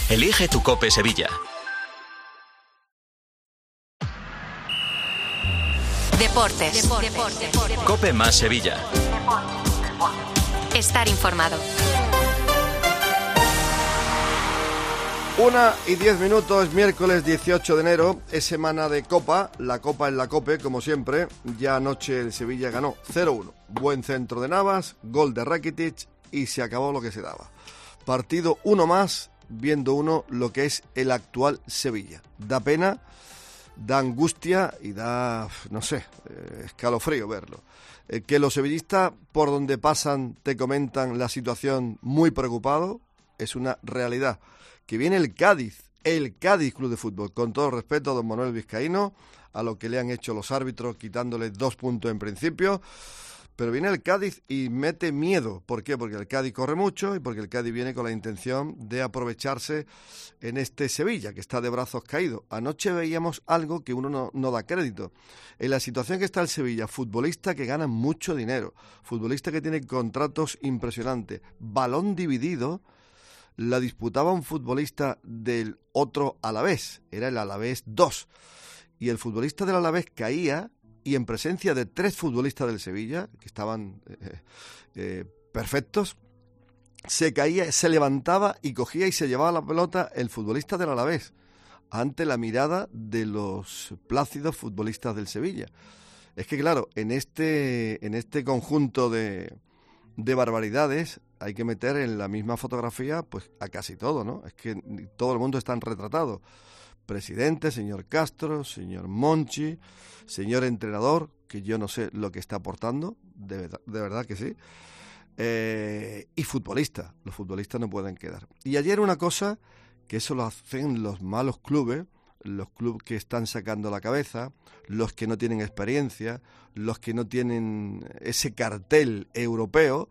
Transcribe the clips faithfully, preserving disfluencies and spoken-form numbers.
Elige tu COPE Sevilla. Deportes. Deportes. Deportes. COPE más Sevilla. Estar informado. Una y diez minutos, miércoles dieciocho de enero, es semana de Copa, la Copa en la COPE, como siempre. Ya anoche el Sevilla ganó cero uno. Buen centro de Navas, gol de Rakitic y se acabó lo que se daba. Partido uno más, viendo uno lo que es el actual Sevilla. Da pena, da angustia y da, no sé, eh, escalofrío verlo. Eh, que los sevillistas, por donde pasan, te comentan la situación muy preocupado, es una realidad. Que viene el Cádiz, el Cádiz Club de Fútbol, con todo respeto a don Manuel Vizcaíno, a lo que le han hecho los árbitros, quitándole dos puntos en principio, pero viene el Cádiz y mete miedo. ¿Por qué? Porque el Cádiz corre mucho y porque el Cádiz viene con la intención de aprovecharse en este Sevilla, que está de brazos caídos. Anoche veíamos algo que uno no, no da crédito. En la situación que está el Sevilla, futbolista que gana mucho dinero, futbolista que tiene contratos impresionantes, balón dividido, la disputaba un futbolista del otro Alavés, era el Alavés dos, y el futbolista del Alavés caía, y en presencia de tres futbolistas del Sevilla, que estaban eh, eh, perfectos, se caía, se levantaba y cogía y se llevaba la pelota el futbolista del Alavés, ante la mirada de los plácidos futbolistas del Sevilla. Es que claro, en este, en este conjunto de, de barbaridades hay que meter en la misma fotografía pues a casi todo, ¿no? Es que todo el mundo está retratado. Presidente, señor Castro, señor Monchi, señor entrenador, que yo no sé lo que está aportando, de verdad, de verdad que sí, eh, y futbolista. Los futbolistas no pueden quedar. Y ayer una cosa, que eso lo hacen los malos clubes, los clubes que están sacando la cabeza, los que no tienen experiencia, los que no tienen ese cartel europeo.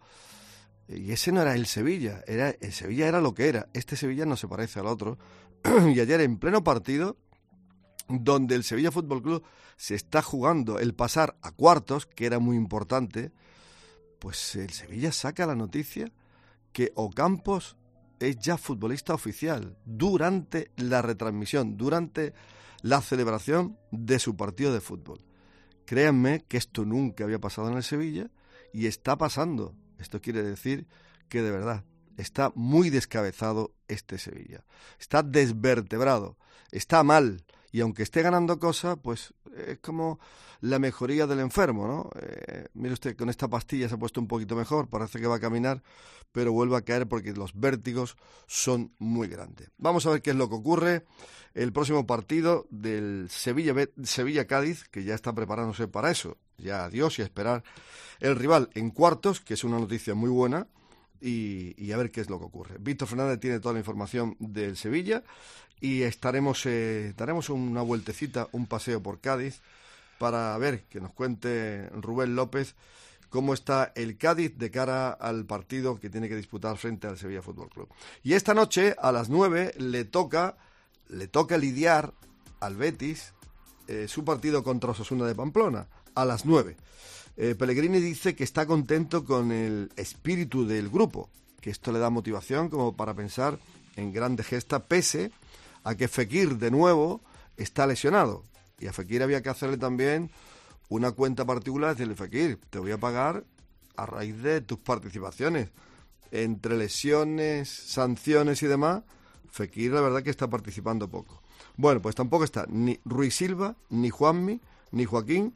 Y ese no era el Sevilla, era el Sevilla era lo que era. Este Sevilla no se parece al otro. Y ayer en pleno partido, donde el Sevilla Fútbol Club se está jugando el pasar a cuartos, que era muy importante, pues el Sevilla saca la noticia que Ocampos es ya futbolista oficial durante la retransmisión, durante la celebración de su partido de fútbol. Créanme que esto nunca había pasado en el Sevilla y está pasando. Esto quiere decir que de verdad está muy descabezado este Sevilla. Está desvertebrado, está mal. Y aunque esté ganando cosas, pues es como la mejoría del enfermo, ¿no? Eh, mire usted, con esta pastilla se ha puesto un poquito mejor, parece que va a caminar, pero vuelve a caer porque los vértigos son muy grandes. Vamos a ver qué es lo que ocurre. El próximo partido del Sevilla, Sevilla-Cádiz, que ya está preparándose para eso. Ya adiós y a esperar el rival en cuartos, que es una noticia muy buena, y, y a ver qué es lo que ocurre. Víctor Fernández tiene toda la información del Sevilla y estaremos eh, daremos una vueltecita, un paseo por Cádiz para ver, que nos cuente Rubén López cómo está el Cádiz de cara al partido que tiene que disputar frente al Sevilla Fútbol Club. Y esta noche a las nueve le toca le toca lidiar al Betis eh, su partido contra Osasuna de Pamplona a las nueve. Eh, Pellegrini dice que está contento con el espíritu del grupo, que esto le da motivación como para pensar en grandes gestas, pese a que Fekir de nuevo está lesionado. Y a Fekir había que hacerle también una cuenta particular, decirle: Fekir, te voy a pagar a raíz de tus participaciones. Entre lesiones, sanciones y demás, Fekir la verdad que está participando poco. Bueno, pues tampoco está ni Ruiz Silva, ni Juanmi, ni Joaquín.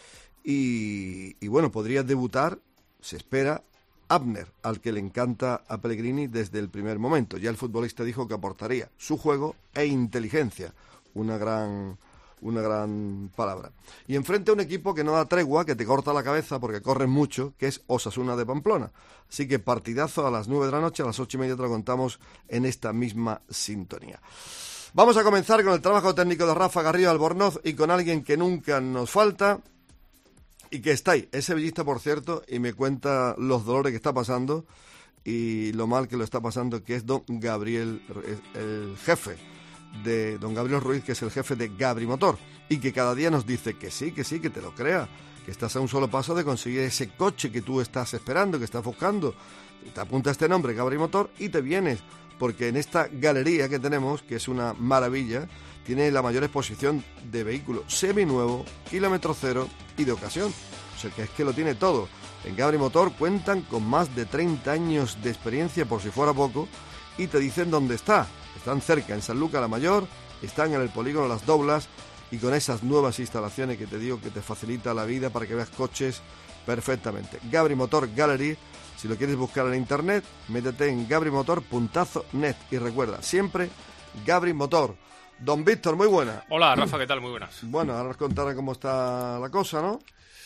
Y, y bueno, podría debutar, se espera, Abner, al que le encanta a Pellegrini desde el primer momento. Ya el futbolista dijo que aportaría su juego e inteligencia, una gran, una gran palabra. Y enfrente a un equipo que no da tregua, que te corta la cabeza porque corren mucho, que es Osasuna de Pamplona. Así que partidazo a las nueve de la noche, a las ocho y media te lo contamos en esta misma sintonía. Vamos a comenzar con el trabajo técnico de Rafa Garrido Albornoz y con alguien que nunca nos falta y que está ahí. Es sevillista, por cierto, y me cuenta los dolores que está pasando y lo mal que lo está pasando, que es don Gabriel, el jefe de don Gabriel Ruiz, que es el jefe de Gabri Motor, y que cada día nos dice que sí, que sí, que te lo crea, que estás a un solo paso de conseguir ese coche que tú estás esperando, que estás buscando. Te apunta este nombre, Gabri Motor, y te vienes porque en esta galería que tenemos, que es una maravilla, tiene la mayor exposición de vehículos seminuevos, kilómetro cero y de ocasión. O sea que es que lo tiene todo. En Gabri Motor cuentan con más de treinta años de experiencia, por si fuera poco, y te dicen dónde está. Están cerca, en Sanlúcar la Mayor, están en el polígono Las Doblas, y con esas nuevas instalaciones que te digo que te facilita la vida para que veas coches perfectamente. Gabri Motor Gallery, si lo quieres buscar en internet, métete en gabrimotor punto net y recuerda, siempre Gabri Motor. Don Víctor, muy buena. Hola, Rafa, ¿qué tal? Muy buenas. Bueno, ahora nos contará cómo está la cosa, ¿no?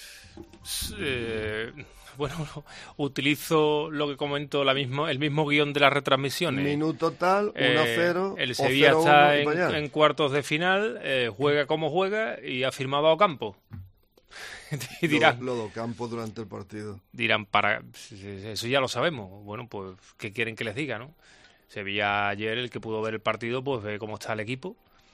Eh, bueno, utilizo lo que comento, la mismo, el mismo guión de las retransmisiones. Minuto tal, uno a cero. Eh, el Sevilla o está cero uno, en, en cuartos de final, eh, juega como juega y ha firmado a Ocampo. Y dirán, lo, lo de Ocampo durante el partido. Dirán, para eso ya lo sabemos. Bueno, pues, ¿qué quieren que les diga, no? Sevilla ayer, el que pudo ver el partido, pues ve cómo está el equipo.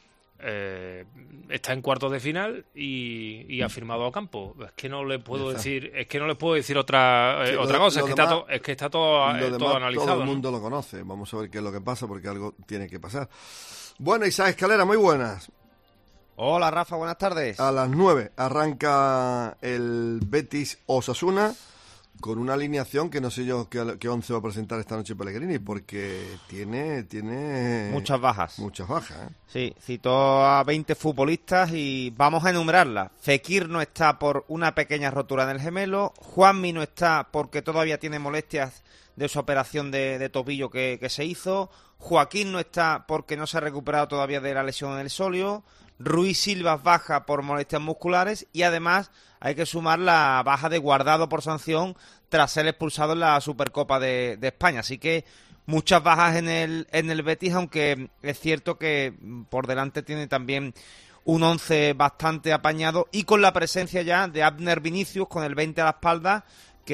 Eh, está en cuartos de final y, y ha firmado a Ocampo. Es que no le puedo decir, es que no le puedo decir otra eh, sí, otra lo, cosa. lo Es que, demás, está to, es que está todo, eh, demás, todo analizado. Todo el mundo ¿no? lo conoce. Vamos a ver qué es lo que pasa, porque algo tiene que pasar. Bueno, Isaac Escalera, muy buenas. Hola, Rafa, buenas tardes. A las nueve arranca el Betis Osasuna, con una alineación que no sé yo qué, qué once va a presentar esta noche Pellegrini, porque tiene tiene muchas bajas. Muchas bajas, ¿eh? Sí, citó a veinte futbolistas y vamos a enumerarlas. Fekir no está por una pequeña rotura en el gemelo, Juanmi no está porque todavía tiene molestias de su operación de, de tobillo que, que se hizo, Joaquín no está porque no se ha recuperado todavía de la lesión en el sóleo, Ruiz Silva baja por molestias musculares y además hay que sumar la baja de Guardado por sanción tras ser expulsado en la Supercopa de, de España. Así que muchas bajas en el, en el Betis, aunque es cierto que por delante tiene también un once bastante apañado y con la presencia ya de Abner Vinicius con el veinte a la espalda,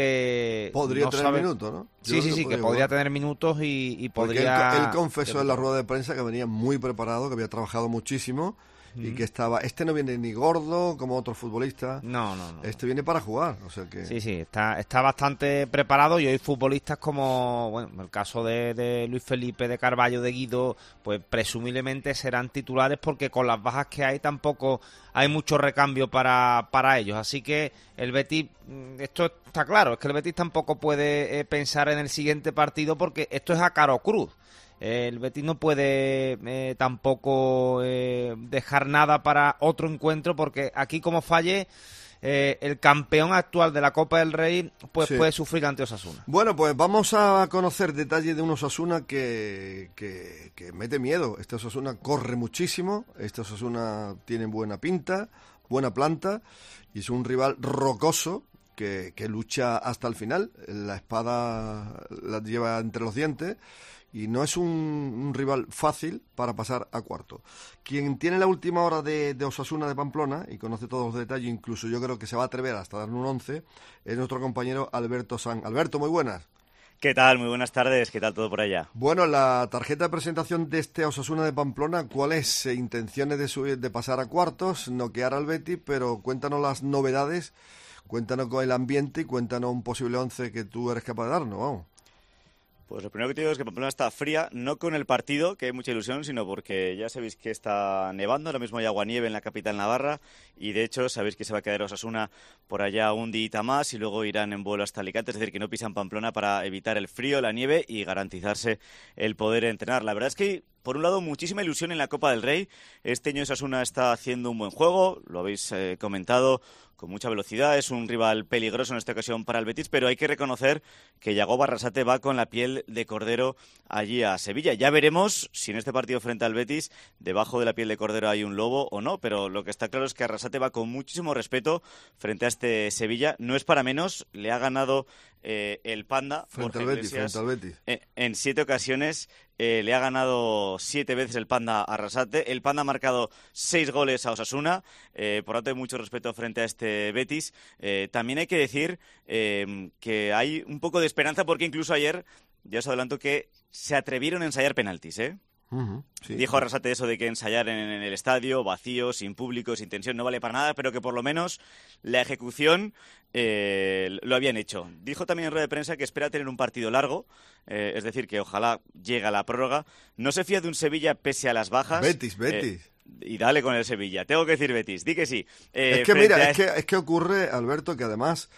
que podría no tener sabe... minutos, ¿no? Yo sí, sí, sí, que podría jugar. tener minutos y, y podría... Él, él confesó en la rueda de prensa que venía muy preparado, que había trabajado muchísimo mm. y que estaba... Este no viene ni gordo como otros futbolistas. No, no, no. Este viene para jugar, o sea que... Sí, sí, está, está bastante preparado y hoy futbolistas como, bueno, en el caso de, de Luis Felipe, de Carballo, de Guido, pues presumiblemente serán titulares porque con las bajas que hay tampoco hay mucho recambio para, para ellos. Así que el Betis, esto está claro, es que el Betis tampoco puede eh, pensar en el siguiente partido porque esto es a caro cruz. Eh, el Betis no puede eh, tampoco eh, dejar nada para otro encuentro porque aquí como falle eh, el campeón actual de la Copa del Rey pues sí. puede sufrir ante Osasuna. Bueno, pues vamos a conocer detalles de un Osasuna que, que, que mete miedo. Este Osasuna corre muchísimo, este Osasuna tiene buena pinta, buena planta y es un rival rocoso que, que lucha hasta el final. La espada la lleva entre los dientes y no es un, un rival fácil para pasar a cuarto. Quien tiene la última hora de, de Osasuna de Pamplona y conoce todos los detalles, incluso yo creo que se va a atrever hasta dar un once, es nuestro compañero Alberto San. Alberto, muy buenas. ¿Qué tal? Muy buenas tardes. ¿Qué tal todo por allá? Bueno, la tarjeta de presentación de este Osasuna de Pamplona, ¿cuál es? Eh, intenciones de subir, de pasar a cuartos, noquear al Betis, pero cuéntanos las novedades, cuéntanos con el ambiente y cuéntanos un posible once que tú eres capaz de darnos, vamos. Pues lo primero que te digo es que Pamplona está fría, no con el partido, que hay mucha ilusión, sino porque ya sabéis que está nevando, ahora mismo hay aguanieve en la capital navarra, y de hecho sabéis que se va a quedar Osasuna por allá un día más y luego irán en vuelo hasta Alicante, es decir, que no pisan Pamplona para evitar el frío, la nieve y garantizarse el poder entrenar. La verdad es que por un lado, muchísima ilusión en la Copa del Rey. Este año Osasuna está haciendo un buen juego, lo habéis eh, comentado, con mucha velocidad. Es un rival peligroso en esta ocasión para el Betis, pero hay que reconocer que Yagoba Arrasate va con la piel de cordero allí a Sevilla. Ya veremos si en este partido frente al Betis, debajo de la piel de cordero hay un lobo o no, pero lo que está claro es que Arrasate va con muchísimo respeto frente a este Sevilla. No es para menos, le ha ganado eh, el Panda frente al Betis, frente al Betis. En, en siete ocasiones. Eh, le ha ganado siete veces el Panda a Arrasate. El Panda ha marcado seis goles a Osasuna. Eh, por lo tanto, hay mucho respeto frente a este Betis. Eh, también hay que decir eh, que hay un poco de esperanza porque incluso ayer, ya os adelanto que se atrevieron a ensayar penaltis, ¿eh? Uh-huh, sí. Dijo Arrasate eso de que ensayar en, en el estadio, vacío, sin público, sin tensión, no vale para nada, pero que por lo menos la ejecución eh, lo habían hecho. Dijo también en rueda de prensa que espera tener un partido largo, eh, es decir, que ojalá llegue a la prórroga. No se fía de un Sevilla pese a las bajas. Betis, Betis. Eh, y dale con el Sevilla. Tengo que decir Betis, di que sí. Eh, es que mira, a... es que, es que ocurre, Alberto, que además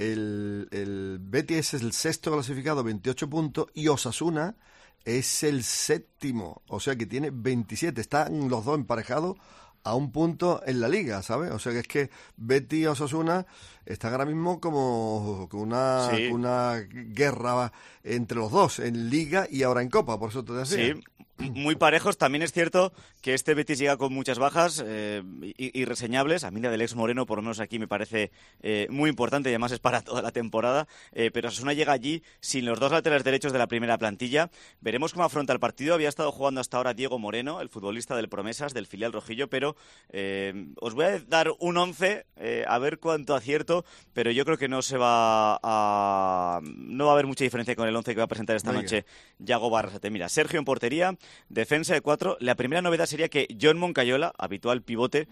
el, el Betis es el sexto clasificado, veintiocho puntos, y Osasuna es el séptimo, o sea que tiene veintisiete. Están los dos emparejados a un punto en la liga, ¿sabes? O sea que es que Betis y Osasuna están ahora mismo como con una, sí. una guerra entre los dos, en liga y ahora en copa, por eso te decía. Sí. Muy parejos. También es cierto que este Betis llega con muchas bajas eh, irreseñables. A mí la del ex Moreno, por lo menos aquí, me parece eh, muy importante y además es para toda la temporada. Eh, pero Osasuna llega allí sin los dos laterales derechos de la primera plantilla. Veremos cómo afronta el partido. Había estado jugando hasta ahora Diego Moreno, el futbolista del Promesas, del filial rojillo, pero eh, os voy a dar un once, eh, a ver cuánto acierto, pero yo creo que no se va a... no va a haber mucha diferencia con el once que va a presentar esta Venga. noche Yago Barrasate. Mira, Sergio en portería, defensa de cuatro. La primera novedad sería que John Moncayola, habitual pivote,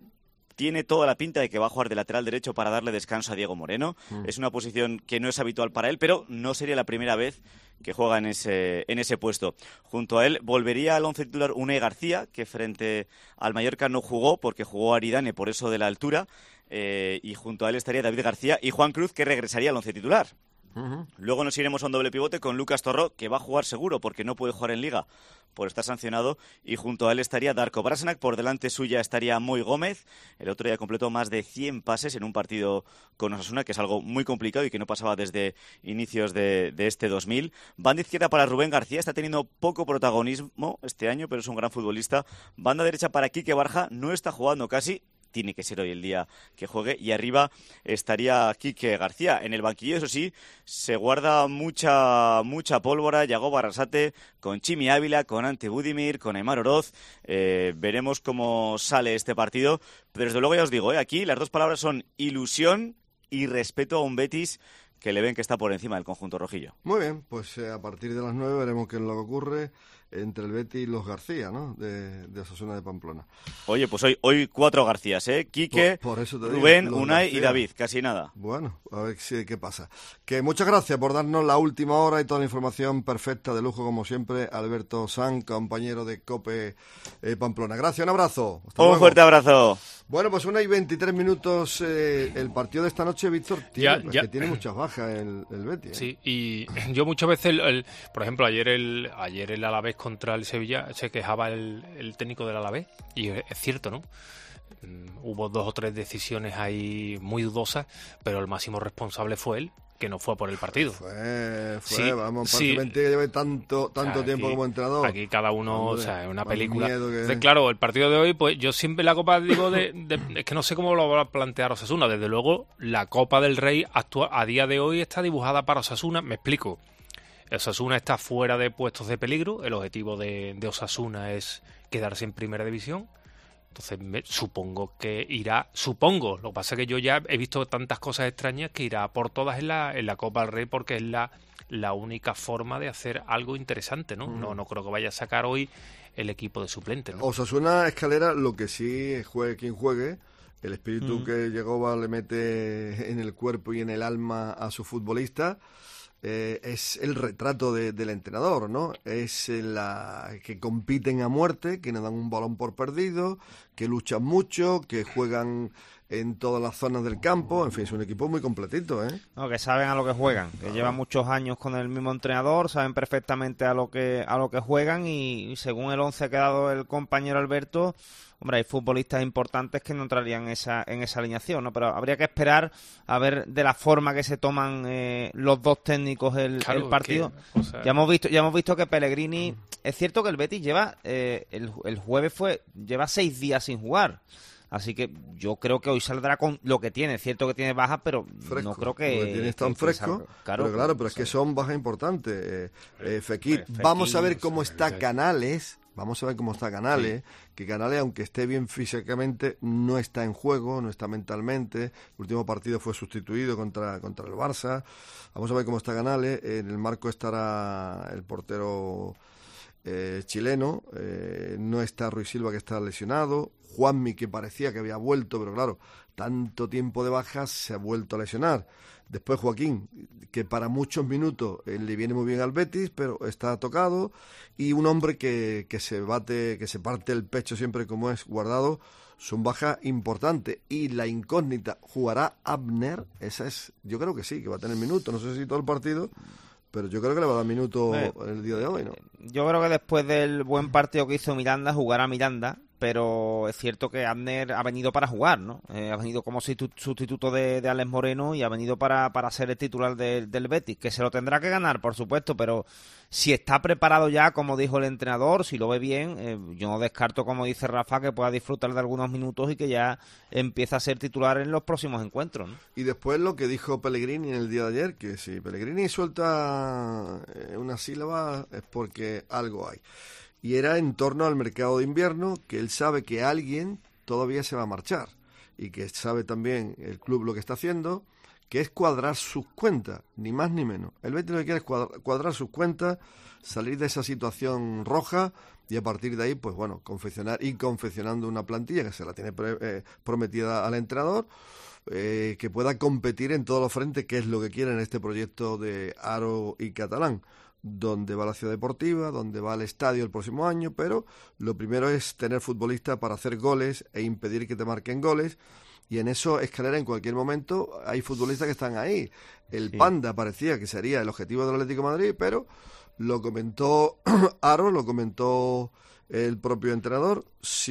tiene toda la pinta de que va a jugar de lateral derecho para darle descanso a Diego Moreno. Mm. Es una posición que no es habitual para él, pero no sería la primera vez que juega en ese, en ese puesto. Junto a él volvería al once titular Unai García, que frente al Mallorca no jugó porque jugó Aridane por eso de la altura, eh, y junto a él estaría David García y Juan Cruz, que regresaría al once titular. Uh-huh. Luego nos iremos a un doble pivote con Lucas Torró, que va a jugar seguro porque no puede jugar en Liga por estar sancionado, y junto a él estaría Darko Brasanac, por delante suya estaría Moy Gómez. El otro día completó más de cien pases en un partido con Osasuna, que es algo muy complicado y que no pasaba desde inicios de, de este dos mil. Banda izquierda para Rubén García, está teniendo poco protagonismo este año, pero es un gran futbolista. Banda derecha para Quique Barja, no está jugando casi, tiene que ser hoy el día que juegue, y arriba estaría Quique García. En el banquillo, eso sí, se guarda mucha mucha pólvora. Yago Barrasate con Chimi Ávila, con Ante Budimir, con Aimar Oroz. Eh, veremos cómo sale este partido, pero desde luego ya os digo, ¿eh? Aquí las dos palabras son ilusión y respeto a un Betis que le ven que está por encima del conjunto rojillo. Muy bien, pues eh, a partir de las nueve veremos qué es lo que ocurre entre el Betis y los García, ¿no? De, de Osasuna de Pamplona. Oye, pues hoy hoy cuatro Garcías, ¿eh? Quique, por, por eso te digo, Rubén, Unai García. Y David, casi nada. Bueno, a ver si, qué pasa. Que muchas gracias por darnos la última hora y toda la información perfecta, de lujo, como siempre, Alberto San, compañero de COPE eh, Pamplona. Gracias, un abrazo. Hasta un luego. fuerte abrazo. Bueno, pues una y veintitrés minutos eh, el partido de esta noche, Víctor, tiene, ya, ya. que tiene muchas bajas el, el Betis. ¿eh? Sí, y yo muchas veces, el, el, por ejemplo, ayer el ayer el Alavés contra el Sevilla, se quejaba el, el técnico del Alavés, y es, es cierto, ¿no? Um, hubo dos o tres decisiones ahí muy dudosas, pero el máximo responsable fue él, que no fue por el partido. Fue, fue, sí, vamos, sí. prácticamente lleve tanto, tanto aquí, tiempo como entrenador. Aquí cada uno, Hombre, o sea, es una más película. miedo que- Entonces, claro, el partido de hoy, pues yo siempre la Copa digo de, de- es que no sé cómo lo va a plantear Osasuna. Desde luego, la Copa del Rey actua, a día de hoy está dibujada para Osasuna. Me explico. Osasuna está fuera de puestos de peligro. El objetivo de, de Osasuna es quedarse en primera división. Entonces me, supongo que irá, supongo, lo que pasa es que yo ya he visto tantas cosas extrañas que irá por todas en la, en la Copa del Rey, porque es la, la única forma de hacer algo interesante, ¿no? Mm. No, no creo que vaya a sacar hoy el equipo de suplente, ¿no? Osasuna Escalera, lo que sí juegue quien juegue, el espíritu mm. que Yegoba le mete en el cuerpo y en el alma a su futbolista. Eh, es el retrato de, del entrenador, ¿no? Es la que compiten a muerte, que no dan un balón por perdido, que luchan mucho, que juegan en todas las zonas del campo. En fin, es un equipo muy completito, ¿eh? No, que saben a lo que juegan, que ah. llevan muchos años con el mismo entrenador, saben perfectamente a lo que a lo que juegan, y, y según el once que ha dado el compañero Alberto, hombre, hay futbolistas importantes que no entrarían en esa, en esa alineación, ¿no? Pero habría que esperar a ver de la forma que se toman eh, los dos técnicos el, claro, el partido. Que, o sea... Ya hemos visto, ya hemos visto que Pellegrini, es cierto que el Betis lleva, eh, el, el jueves fue, lleva seis días sin jugar. Así que yo creo que hoy saldrá con lo que tiene. Es cierto que tiene bajas, pero fresco, no creo que... Lo que tiene tan fresco, claro, pero claro, pero es que son bajas importantes. Eh, eh, Fekir, Fekir, vamos a ver cómo está Canales... Vamos a ver cómo está Canales, sí. que Canales, aunque esté bien físicamente, no está en juego, no está mentalmente. El último partido fue sustituido contra, contra el Barça. Vamos a ver cómo está Canales. En el marco estará el portero eh, chileno, eh, no está Ruiz Silva, que está lesionado, Juanmi, que parecía que había vuelto, pero claro, tanto tiempo de bajas, se ha vuelto a lesionar. Después Joaquín, que para muchos minutos eh, le viene muy bien al Betis, pero está tocado, y un hombre que, que se bate, que se parte el pecho siempre como es Guardado. Son bajas importantes. Y la incógnita, ¿jugará Abner? Esa es, yo creo que sí, que va a tener minutos, no sé si todo el partido, pero yo creo que le va a dar minutos eh, el día de hoy, ¿no? Yo creo que después del buen partido que hizo Miranda, jugará Miranda, pero es cierto que Abner ha venido para jugar, ¿no? Eh, ha venido como sustituto de, de Alex Moreno y ha venido para, para ser el titular de, del Betis, que se lo tendrá que ganar, por supuesto, pero si está preparado ya, como dijo el entrenador, si lo ve bien, eh, yo no descarto, como dice Rafa, que pueda disfrutar de algunos minutos y que ya empieza a ser titular en los próximos encuentros, ¿no? Y después lo que dijo Pellegrini en el día de ayer, que si Pellegrini suelta una sílaba es porque algo hay. Y era en torno al mercado de invierno, que él sabe que alguien todavía se va a marchar y que sabe también el club lo que está haciendo, que es cuadrar sus cuentas, ni más ni menos. El Betis lo que quiere es cuadrar, cuadrar sus cuentas, salir de esa situación roja y a partir de ahí, pues bueno, confeccionar y confeccionando una plantilla que se la tiene pre, eh, prometida al entrenador, eh, que pueda competir en todos los frentes, que es lo que quiere en este proyecto de Aro y Catalán, donde va la ciudad deportiva, donde va el estadio el próximo año, pero lo primero es tener futbolistas para hacer goles e impedir que te marquen goles, y en eso, Escalera, en cualquier momento hay futbolistas que están ahí. El sí. Panda parecía que sería el objetivo del Atlético de Madrid, pero lo comentó Aro, lo comentó el propio entrenador,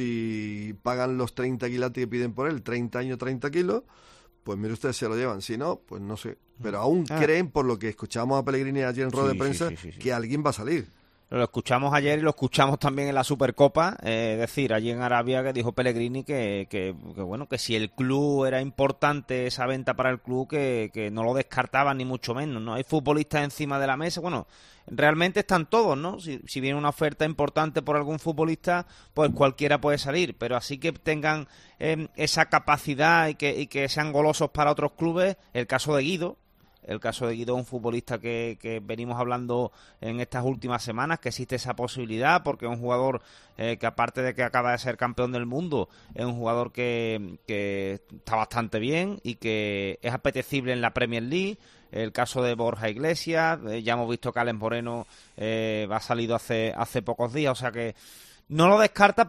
si pagan los treinta quilates que piden por él, treinta años, treinta kilos, pues mire ustedes, se lo llevan. Si no, pues no sé. Pero aún ah. creen, por lo que escuchamos a Pellegrini ayer en rueda sí, de prensa, sí, sí, sí, sí. que alguien va a salir. Lo escuchamos ayer y lo escuchamos también en la Supercopa, eh, es decir, allí en Arabia, que dijo Pellegrini que, que, que bueno, que si el club era importante, esa venta para el club, que, que no lo descartaban ni mucho menos, ¿no? Hay futbolistas encima de la mesa, bueno, realmente están todos, ¿no? Si, si viene una oferta importante por algún futbolista, pues cualquiera puede salir, pero así que tengan eh, esa capacidad y que, y que sean golosos para otros clubes, el caso de Guido. El caso de Guido, un futbolista que, que venimos hablando en estas últimas semanas, que existe esa posibilidad, porque es un jugador eh, que, aparte de que acaba de ser campeón del mundo, es un jugador que, que está bastante bien y que es apetecible en la Premier League. El caso de Borja Iglesias, eh, ya hemos visto que Alex Moreno eh, ha salido hace, hace pocos días, o sea que no lo descarta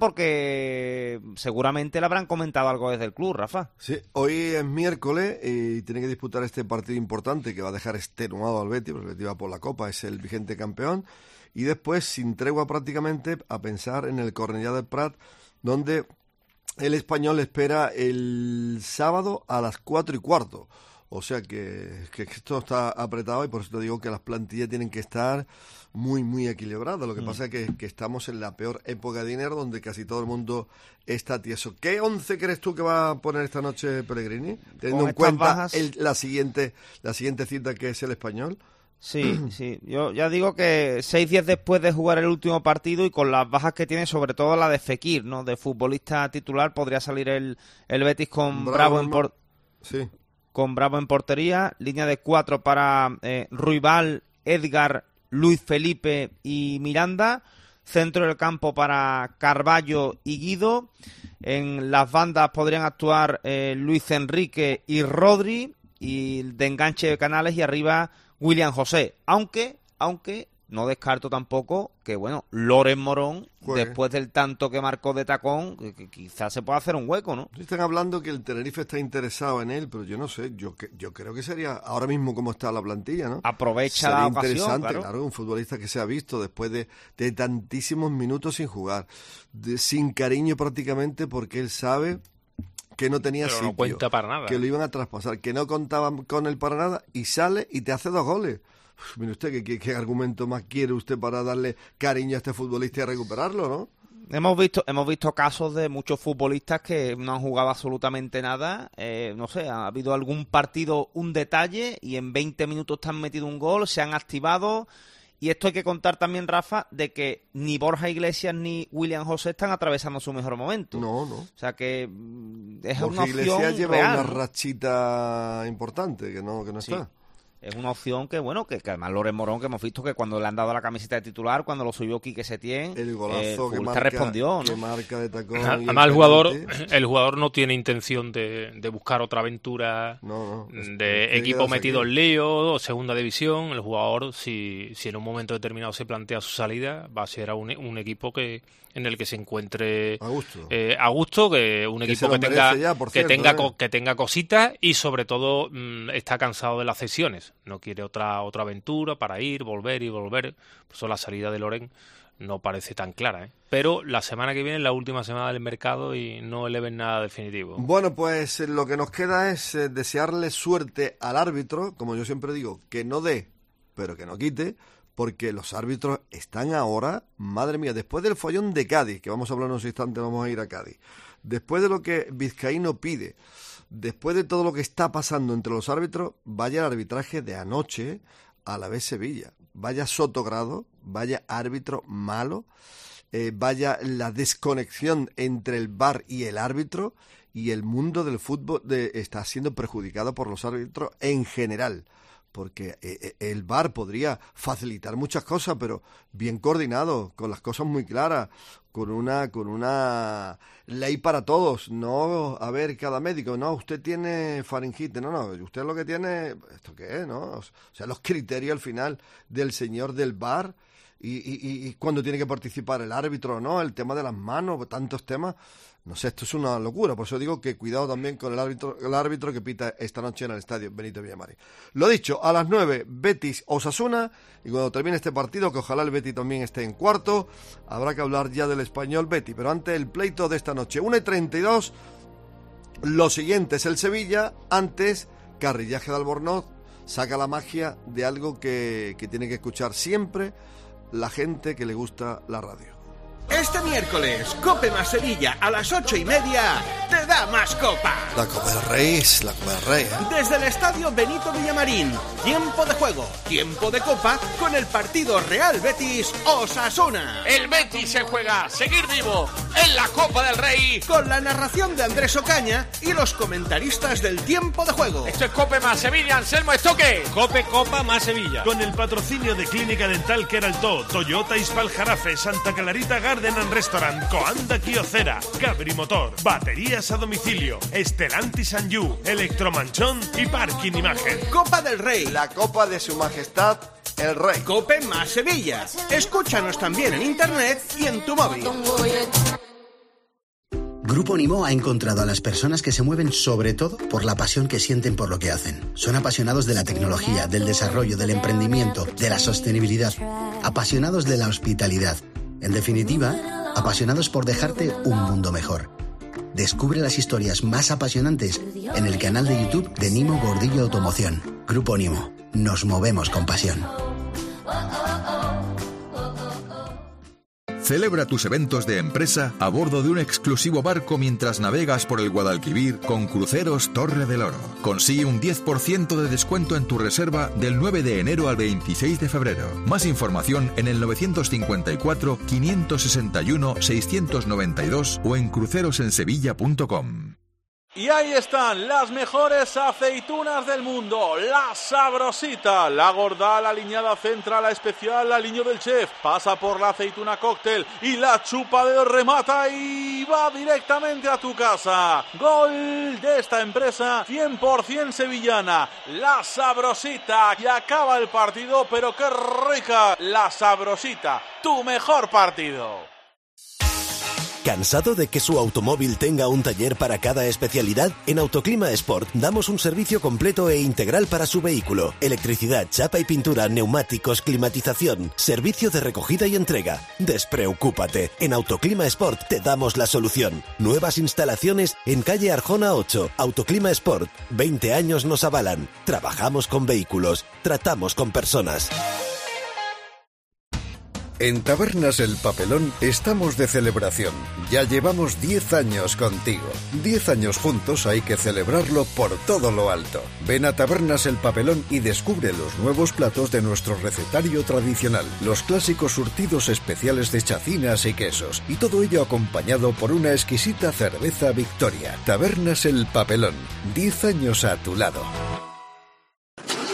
porque seguramente le habrán comentado algo desde el club, Rafa. Sí, hoy es miércoles y tiene que disputar este partido importante que va a dejar extenuado al Betis, porque el Betis va por la Copa, es el vigente campeón, y después, sin tregua prácticamente, a pensar en el Cornellà del Prat, donde el Español espera el sábado a las cuatro y cuarto. O sea que, que esto está apretado y por eso te digo que las plantillas tienen que estar muy, muy equilibradas. Lo que mm. pasa es que, que estamos en la peor época de dinero donde casi todo el mundo está tieso. ¿Qué once crees tú que va a poner esta noche Pellegrini? Teniendo en cuenta bajas... el, la siguiente la siguiente cita, que es el Español. Sí, sí. Yo ya digo que seis días después de jugar el último partido y con las bajas que tiene, sobre todo la de Fekir, ¿no? De futbolista titular, podría salir el, el Betis con Bravo, Bravo en por... Sí. con Bravo en portería, línea de cuatro para eh, Ruibal, Edgar, Luis Felipe y Miranda, centro del campo para Carballo y Guido, en las bandas podrían actuar eh, Luis Enrique y Rodri, y de enganche de Canales, y arriba William José, aunque, aunque no descarto tampoco que, bueno, Loren Morón, Juegue. después del tanto que marcó de tacón, que, que quizás se pueda hacer un hueco, ¿no? Están hablando que el Tenerife está interesado en él, pero yo no sé, yo yo creo que sería, ahora mismo como está la plantilla, ¿no? Aprovecha sería la interesante, ocasión, claro. claro, un futbolista que se ha visto después de, de tantísimos minutos sin jugar, de, sin cariño prácticamente, porque él sabe que no tenía pero sitio, no cuenta para nada. que lo iban a traspasar, que no contaban con él para nada, y sale y te hace dos goles. Uf, mire usted, ¿qué, qué, ¿qué argumento más quiere usted para darle cariño a este futbolista y a recuperarlo, no? Hemos visto hemos visto casos de muchos futbolistas que no han jugado absolutamente nada, eh, no sé, ha habido algún partido, un detalle, y en veinte minutos te han metido un gol, se han activado, y esto hay que contar también, Rafa, de que ni Borja Iglesias ni William José están atravesando su mejor momento. No, no. O sea que es Borja una opción Iglesias lleva real, una ¿no? rachita importante que no, que no sí. está. es una opción que, bueno, que, que además Loren Morón, que hemos visto que cuando le han dado la camiseta de titular, cuando lo subió Quique Setién, el golazo eh, que marca, respondió, ¿no? que marca de tacón. Además, el jugador, el jugador no tiene intención de, de buscar otra aventura no, no, es, de equipo metido aquí en lío, segunda división. El jugador, si, si en un momento determinado se plantea su salida, va a ser a un, un equipo que en el que se encuentre a gusto, eh, a gusto que un que equipo que tenga ya, que cierto, tenga eh. co, que tenga cositas y sobre todo mmm, está cansado de las cesiones, no quiere otra otra aventura para ir, volver y volver. Por eso la salida de Loren no parece tan clara, ¿eh? Pero la semana que viene es la última semana del mercado y no le ven nada definitivo. Bueno, pues lo que nos queda es eh, desearle suerte al árbitro, como yo siempre digo, que no dé, pero que no quite, porque los árbitros están ahora, madre mía, después del follón de Cádiz, que vamos a hablar en unos instantes, vamos a ir a Cádiz, después de lo que Vizcaíno pide, después de todo lo que está pasando entre los árbitros, vaya el arbitraje de anoche a la vez Sevilla, vaya Sotogrado, vaya árbitro malo, eh, vaya la desconexión entre el V A R y el árbitro, y el mundo del fútbol de, está siendo perjudicado por los árbitros en general. Porque el V A R podría facilitar muchas cosas, pero bien coordinado, con las cosas muy claras, con una con una ley para todos, no a ver cada médico, no, usted tiene faringite, no, no, usted lo que tiene, ¿esto qué es? ¿No? O sea, los criterios al final del señor del V A R y, y, y cuando tiene que participar el árbitro, ¿no? El tema de las manos, tantos temas. No sé, esto es una locura, por eso digo que cuidado también con el árbitro el árbitro que pita esta noche en el estadio Benito Villamarín. Lo dicho, a las nueve, Betis Osasuna, y cuando termine este partido, que ojalá el Betis también esté en cuarto, habrá que hablar ya del Español Betis, pero antes el pleito de esta noche, una y treinta y dos, lo siguiente es el Sevilla, antes Carrillaje de Albornoz saca la magia de algo que, que tiene que escuchar siempre la gente que le gusta la radio. Este miércoles, Cope más Sevilla a las ocho y media te da más copa. La Copa del Rey es la Copa del Rey, ¿eh? Desde el estadio Benito Villamarín, tiempo de juego, tiempo de copa con el partido Real Betis Osasuna. El Betis se juega a seguir vivo en la Copa del Rey. Con la narración de Andrés Ocaña y los comentaristas del tiempo de juego. Esto es Cope más Sevilla, Anselmo Estoque. Cope Copa más Sevilla. Con el patrocinio de Clínica Dental Queraltó, Toyota Ispal Jarafe, Santa Clarita Garden and Restaurant, Coanda Kiocera, Cabri Motor, Baterías a domicilio, Estelantis and You, Electromanchón y Parking Imagen. Copa del Rey. La Copa de Su Majestad el Rey. Cope más Sevilla. Escúchanos también en internet y en tu móvil. Grupo Nimo ha encontrado a las personas que se mueven sobre todo por la pasión que sienten por lo que hacen. Son apasionados de la tecnología, del desarrollo, del emprendimiento, de la sostenibilidad. Apasionados de la hospitalidad. En definitiva, apasionados por dejarte un mundo mejor. Descubre las historias más apasionantes en el canal de YouTube de Nimo Gordillo Automoción. Grupo Nimo. Nos movemos con pasión. Celebra tus eventos de empresa a bordo de un exclusivo barco mientras navegas por el Guadalquivir con Cruceros Torre del Oro. Consigue un diez por ciento de descuento en tu reserva del nueve de enero al veintiséis de febrero. Más información en el nueve cinco cuatro, cinco seis uno, seis nueve dos o en crucerosensevilla punto com. Y ahí están las mejores aceitunas del mundo, la Sabrosita, la gorda, la aliñada central, la especial, la aliño del chef, pasa por la aceituna cóctel y la chupa de remata y va directamente a tu casa. Gol de esta empresa cien por ciento sevillana, la Sabrosita, y acaba el partido, pero qué rica, la Sabrosita, tu mejor partido. ¿Cansado de que su automóvil tenga un taller para cada especialidad? En Autoclima Sport damos un servicio completo e integral para su vehículo. Electricidad, chapa y pintura, neumáticos, climatización, servicio de recogida y entrega. Despreocúpate, en Autoclima Sport te damos la solución. Nuevas instalaciones en calle Arjona ocho. Autoclima Sport, veinte años nos avalan. Trabajamos con vehículos, tratamos con personas. En Tabernas El Papelón estamos de celebración. Ya llevamos diez años contigo. diez años juntos hay que celebrarlo por todo lo alto. Ven a Tabernas El Papelón y descubre los nuevos platos de nuestro recetario tradicional. Los clásicos surtidos especiales de chacinas y quesos. Y todo ello acompañado por una exquisita cerveza Victoria. Tabernas El Papelón. diez años a tu lado.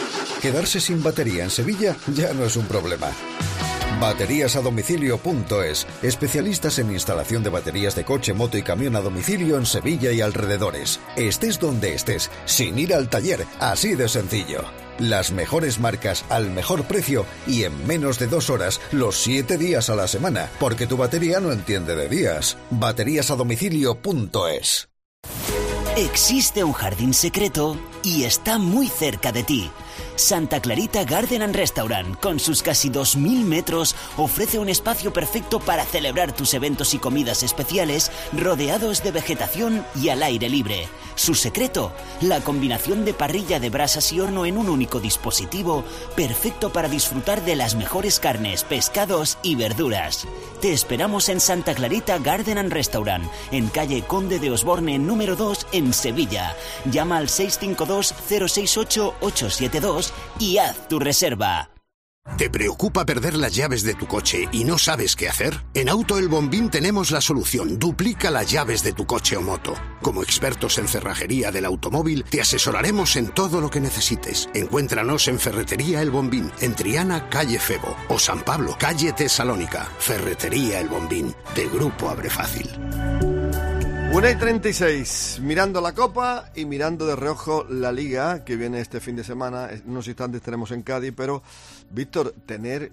Quedarse sin batería en Sevilla ya no es un problema. Baterías a domicilio punto es. Especialistas en instalación de baterías de coche, moto y camión a domicilio en Sevilla y alrededores. Estés donde estés, sin ir al taller, así de sencillo. Las mejores marcas al mejor precio y en menos de dos horas, los siete días a la semana, porque tu batería no entiende de días. Baterías a domicilio punto es. Existe un jardín secreto y está muy cerca de ti. Santa Clarita Garden and Restaurant, con sus casi dos mil metros, ofrece un espacio perfecto para celebrar tus eventos y comidas especiales, rodeados de vegetación y al aire libre. Su secreto, la combinación de parrilla de brasas y horno en un único dispositivo, perfecto para disfrutar de las mejores carnes, pescados y verduras. Te esperamos en Santa Clarita Garden and Restaurant, en calle Conde de Osborne número dos, en Sevilla. Llama al seis cinco dos cero seis ocho ocho siete dos y haz tu reserva. ¿Te preocupa perder las llaves de tu coche y no sabes qué hacer? En Auto El Bombín tenemos la solución. Duplica las llaves de tu coche o moto. Como expertos en cerrajería del automóvil, te asesoraremos en todo lo que necesites. Encuéntranos en Ferretería El Bombín, en Triana, calle Febo, o San Pablo, calle Tesalónica. Ferretería El Bombín, de Grupo Abre Fácil. una y treinta y seis, mirando la Copa y mirando de reojo la Liga, que viene este fin de semana. En unos instantes estaremos en Cádiz, pero, Víctor, tener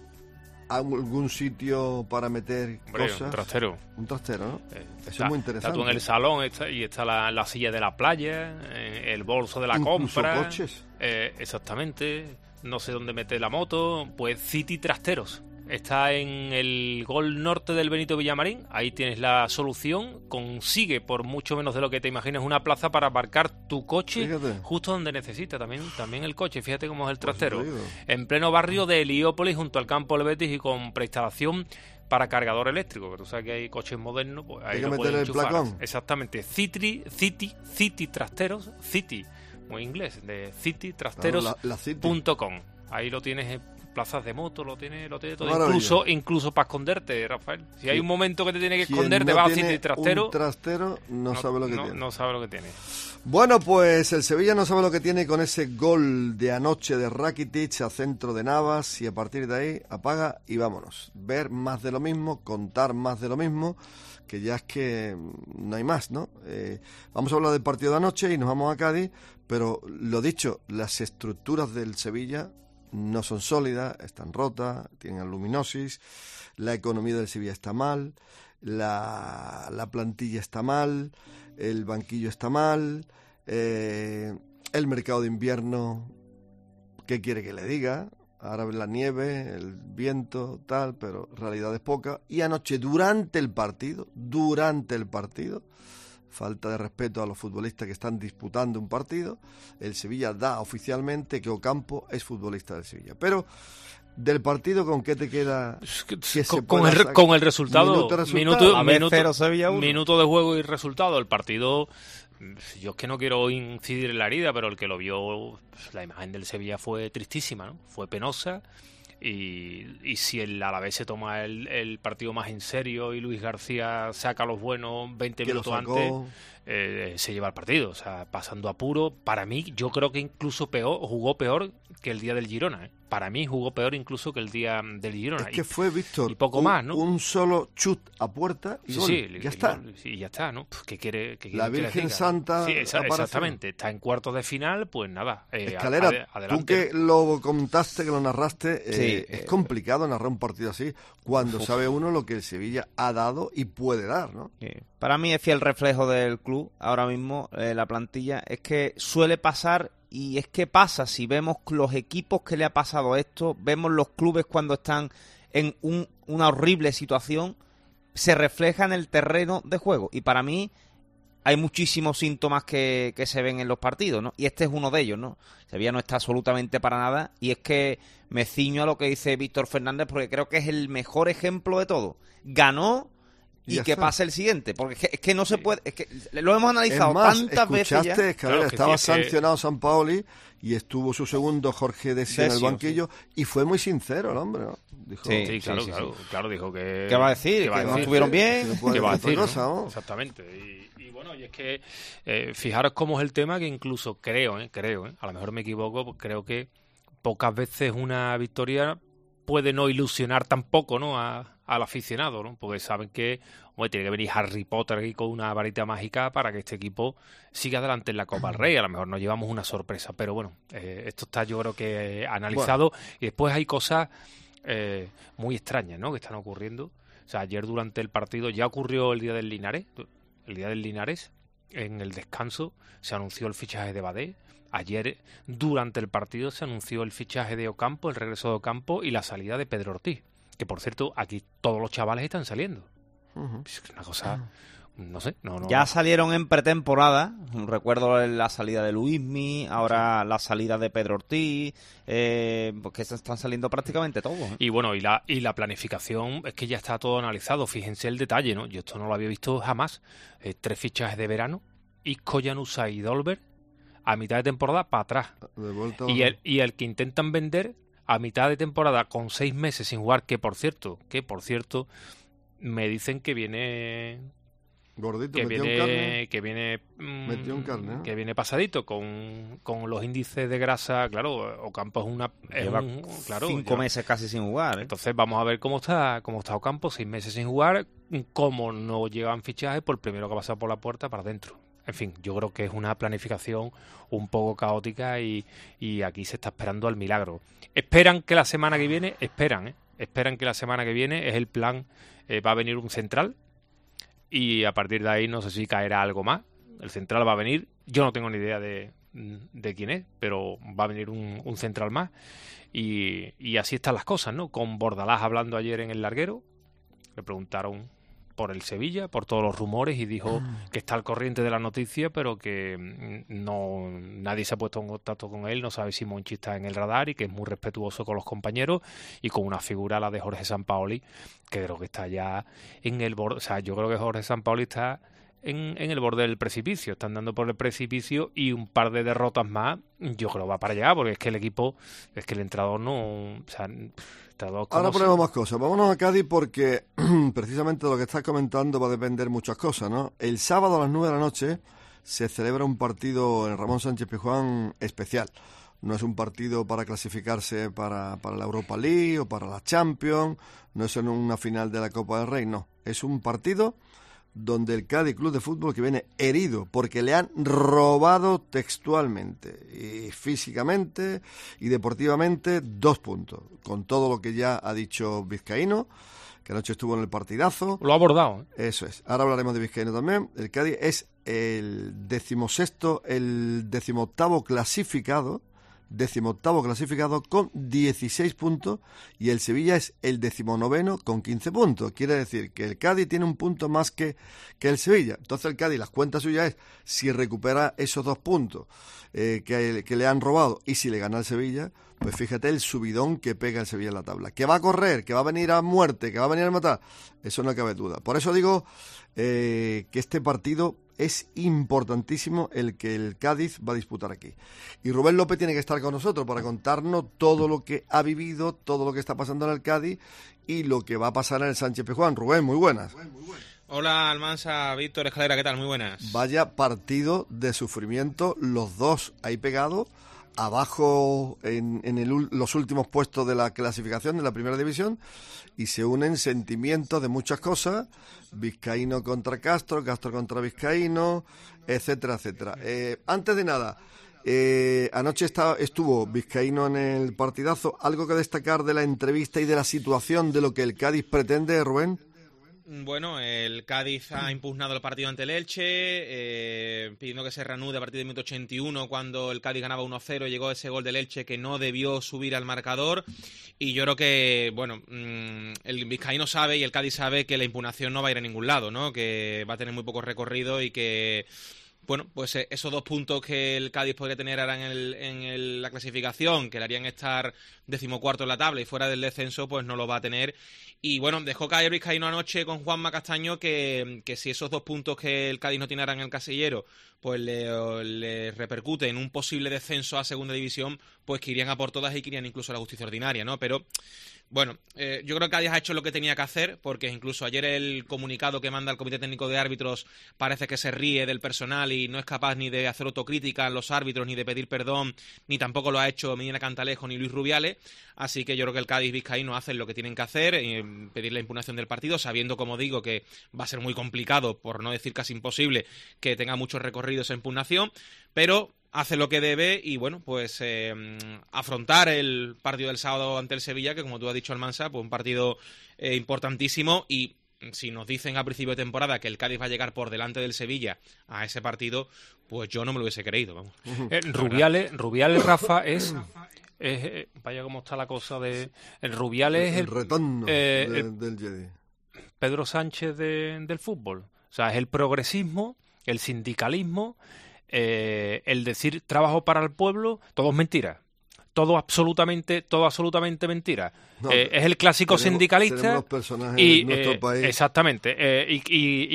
algún sitio para meter Hombre, cosas... un trastero. Un trastero, ¿no? Eh, Eso está, es muy interesante. Está tú en el salón está, y está la, la silla de la playa, eh, el bolso de la Incluso compra... coches. Eh, exactamente, no sé dónde meter la moto, pues City Trasteros. Está en el Gol Norte del Benito Villamarín, ahí tienes la solución. Consigue, por mucho menos de lo que te imaginas, una plaza para aparcar tu coche Fíjate. justo donde necesita también, también el coche. Fíjate cómo es el trastero. En pleno barrio de Heliópolis, junto al campo del Betis, y con preinstalación para cargador eléctrico, que tú sabes que hay coches modernos, pues ahí lo puedes enchufar. Placón. Exactamente, City, City, City Trasteros, City, muy inglés, de city trasteros punto com. Ahí lo tienes. Plazas de moto, lo tiene, lo tiene todo, Maravilla. incluso incluso para esconderte, Rafael. Si sí. hay un momento que te tiene que esconder, te no vas a City Trastero. Un trastero no, no sabe lo que no, tiene. No sabe lo que tiene. Bueno, pues el Sevilla no sabe lo que tiene con ese gol de anoche de Rakitic a centro de Navas, y a partir de ahí apaga y vámonos. Ver más de lo mismo, contar más de lo mismo, que ya es que no hay más, ¿no? Eh, vamos a hablar del partido de anoche y nos vamos a Cádiz, pero lo dicho, las estructuras del Sevilla no son sólidas, están rotas, tienen aluminosis, la economía del Sevilla está mal, la, la plantilla está mal, el banquillo está mal, eh, el mercado de invierno, ¿qué quiere que le diga? Ahora la nieve, el viento, tal, pero realidad es poca. Y anoche, durante el partido, durante el partido, falta de respeto a los futbolistas que están disputando un partido, el Sevilla da oficialmente que Ocampo es futbolista del Sevilla. Pero del partido, ¿con qué te queda? Que con, con, el, con el resultado, minuto, resultado. Minuto, minuto, cero, Sevilla uno. Minuto de juego y resultado. El partido, yo es que no quiero incidir en la herida, pero el que lo vio, la imagen del Sevilla fue tristísima, ¿no? Fue penosa. Y, y si el Alavés se toma el, el partido más en serio y Luis García saca los buenos veinte minutos antes, eh, se lleva el partido. O sea, pasando apuro, para mí, yo creo que incluso peor, jugó peor que el día del Girona, ¿eh? Para mí jugó peor incluso que el día del Girona. Es que fue, Víctor, y poco un, más, ¿no? un solo chut a puerta y sí, gol. Sí, ya está. Gol, sí, ya está, ¿no? ¿Qué quiere, qué La quiere Virgen que Santa. Sí, esa, exactamente. Está en cuartos de final, pues nada. Eh, Escalera, ad, adelante. Tú que lo contaste, que lo narraste, eh, sí, es eh, complicado narrar un partido así cuando uf. sabe uno lo que el Sevilla ha dado y puede dar, ¿no? Sí. Para mí es fiel reflejo del club ahora mismo, eh, la plantilla. Es que suele pasar. Y es que pasa, si vemos los equipos que le ha pasado esto, vemos los clubes cuando están en un, una horrible situación, se refleja en el terreno de juego. Y para mí hay muchísimos síntomas que, que se ven en los partidos, ¿no? Y este es uno de ellos, ¿no? Sevilla no está absolutamente para nada, y es que me ciño a lo que dice Víctor Fernández, porque creo que es el mejor ejemplo de todo. Ganó y que está. Pase el siguiente, porque es que, es que no se puede, es que lo hemos analizado es más, tantas veces ya. Que, claro, que estaba sí, sancionado que... Sampaoli y estuvo su segundo Jorge Decio en el banquillo, sí. Y fue muy sincero el hombre, ¿no? Dijo, sí, sí, claro, sí, claro, sí. claro, dijo que... ¿Qué va a decir? Que, va que a no decir, estuvieron bien. ¿Qué va a decir? Cosa, ¿no? ¿no? Exactamente. Y, y bueno, y es que eh, fijaros cómo es el tema, que incluso creo, eh, creo, eh, a lo mejor me equivoco, pues creo que pocas veces una victoria puede no ilusionar tampoco, ¿no?, a, al aficionado, ¿no? Porque saben que, hombre, tiene que venir Harry Potter aquí con una varita mágica para que este equipo siga adelante en la Copa del Rey. A lo mejor nos llevamos una sorpresa, pero bueno, eh, esto está yo creo que analizado. Bueno. Y después hay cosas eh, muy extrañas, ¿no?, que están ocurriendo. O sea, ayer durante el partido ya ocurrió el día del Linares, el día del Linares, en el descanso se anunció el fichaje de Badé. Ayer, durante el partido, se anunció el fichaje de Ocampo, el regreso de Ocampo y la salida de Pedro Ortiz. Que, por cierto, aquí todos los chavales están saliendo. Uh-huh. Es una cosa, no sé. No, no, ya salieron en pretemporada. Recuerdo la salida de Luismi, ahora sí. La salida de Pedro Ortiz, eh, porque están saliendo prácticamente todos. ¿eh? Y bueno, y la, y la planificación es que ya está todo analizado. Fíjense el detalle, ¿no? Yo esto no lo había visto jamás. Eh, tres fichajes de verano, Isco, Llanusa y Dolber, a mitad de temporada para atrás. Y el, y el que intentan vender a mitad de temporada con seis meses sin jugar, que por cierto, que por cierto, me dicen que viene gordito, que metió viene, un carne. que viene mmm, metió un carne, ¿no? que viene pasadito con, con los índices de grasa, claro. Ocampo es una es lleva un, claro, cinco lleva, meses casi sin jugar. ¿eh? Entonces vamos a ver cómo está cómo está Ocampo, seis meses sin jugar, cómo no llegan fichajes, por el primero que ha pasado por la puerta para adentro. En fin, yo creo que es una planificación un poco caótica y, y aquí se está esperando al milagro. Esperan que la semana que viene, esperan, ¿eh? esperan que la semana que viene es el plan, eh, va a venir un central y a partir de ahí no sé si caerá algo más. El central va a venir, yo no tengo ni idea de, de quién es, pero va a venir un, un central más y, y así están las cosas, ¿no? Con Bordalás hablando ayer en el larguero, le preguntaron por el Sevilla, por todos los rumores, y dijo que está al corriente de la noticia, pero que no nadie se ha puesto en contacto con él, no sabe si Monchi está en el radar y que es muy respetuoso con los compañeros y con una figura, la de Jorge Sampaoli, que creo que está ya en el borde. O sea, yo creo que Jorge Sampaoli está en, en el borde del precipicio, está andando por el precipicio y un par de derrotas más, yo creo va para allá, porque es que el equipo, es que el entrenador no... O sea, ahora ponemos más cosas. Vámonos a Cádiz porque precisamente de lo que estás comentando va a depender muchas cosas, ¿no? El sábado a las nueve de la noche se celebra un partido en Ramón Sánchez Pizjuán especial. No es un partido para clasificarse para, para la Europa League o para la Champions, no es en una final de la Copa del Rey, no. Es un partido donde el Cádiz Club de Fútbol, que viene herido porque le han robado textualmente y físicamente y deportivamente dos puntos, con todo lo que ya ha dicho Vizcaíno, que anoche estuvo en el partidazo. Lo ha abordado, ¿eh? Eso es. Ahora hablaremos de Vizcaíno también. El Cádiz es el decimosexto, el decimoctavo clasificado, decimoctavo clasificado con dieciséis puntos, y el Sevilla es el decimonoveno con quince puntos. Quiere decir que el Cádiz tiene un punto más que, que el Sevilla. Entonces el Cádiz, las cuentas suyas es si recupera esos dos puntos eh, que, que le han robado y si le gana el Sevilla, pues fíjate el subidón que pega el Sevilla en la tabla. Que va a correr, que va a venir a muerte, que va a venir a matar, eso no cabe duda. Por eso digo eh, que este partido es importantísimo, el que el Cádiz va a disputar aquí. Y Rubén López tiene que estar con nosotros para contarnos todo lo que ha vivido, todo lo que está pasando en el Cádiz y lo que va a pasar en el Sánchez Pizjuán. Rubén, muy buenas. Hola, Almansa, Víctor, Escalera, ¿qué tal? Muy buenas. Vaya partido de sufrimiento, los dos ahí pegados, abajo en, en el, los últimos puestos de la clasificación de la primera división, y se unen sentimientos de muchas cosas, Vizcaíno contra Castro, Castro contra Vizcaíno, etcétera, etcétera. Eh, antes de nada, eh, anoche está, estuvo Vizcaíno en el partidazo. ¿Algo que destacar de la entrevista y de la situación de lo que el Cádiz pretende, Rubén? Bueno, el Cádiz ha impugnado el partido ante el Elche, eh, pidiendo que se reanude a partir del minuto ochenta y uno, cuando el Cádiz ganaba uno cero, llegó ese gol del Elche que no debió subir al marcador, y yo creo que, bueno, mmm, el Vizcaíno sabe y el Cádiz sabe que la impugnación no va a ir a ningún lado, ¿no? Que va a tener muy poco recorrido y que, bueno, pues esos dos puntos que el Cádiz podría tener ahora en, el, en el, la clasificación, que le harían estar decimocuarto en la tabla y fuera del descenso, pues no lo va a tener. Y bueno, dejó caer Vizcaíno anoche con Juanma Castaño que, que si esos dos puntos que el Cádiz no tiene ahora en el casillero pues le, le repercute en un posible descenso a segunda división, pues que irían a por todas y que irían incluso a la justicia ordinaria, ¿no? Pero Bueno, eh, yo creo que Cádiz ha hecho lo que tenía que hacer, porque incluso ayer el comunicado que manda el Comité Técnico de Árbitros parece que se ríe del personal y no es capaz ni de hacer autocrítica a los árbitros, ni de pedir perdón, ni tampoco lo ha hecho Medina Cantalejo ni Luis Rubiales. Así que yo creo que el Cádiz vizcaíno hacen lo que tienen que hacer, eh, pedir la impugnación del partido, sabiendo, como digo, que va a ser muy complicado, por no decir casi imposible, que tenga mucho recorrido esa impugnación, pero hace lo que debe y, bueno, pues eh, afrontar el partido del sábado ante el Sevilla, que como tú has dicho, Almansa, pues un partido eh, importantísimo. Y si nos dicen a principio de temporada que el Cádiz va a llegar por delante del Sevilla a ese partido, pues yo no me lo hubiese creído, vamos. Eh, Rubiales, Rubiales, Rafa, es... es eh, vaya cómo está la cosa de... El Rubiales es el... El retorno eh, de, el, del Jedi. Pedro Sánchez de, del fútbol. O sea, es el progresismo, el sindicalismo... Eh, el decir trabajo para el pueblo, todo es mentira, todo absolutamente, todo absolutamente mentira. No, eh, es el clásico tenemos, sindicalista tenemos personajes y en nuestro eh, país. Exactamente, eh, y, y,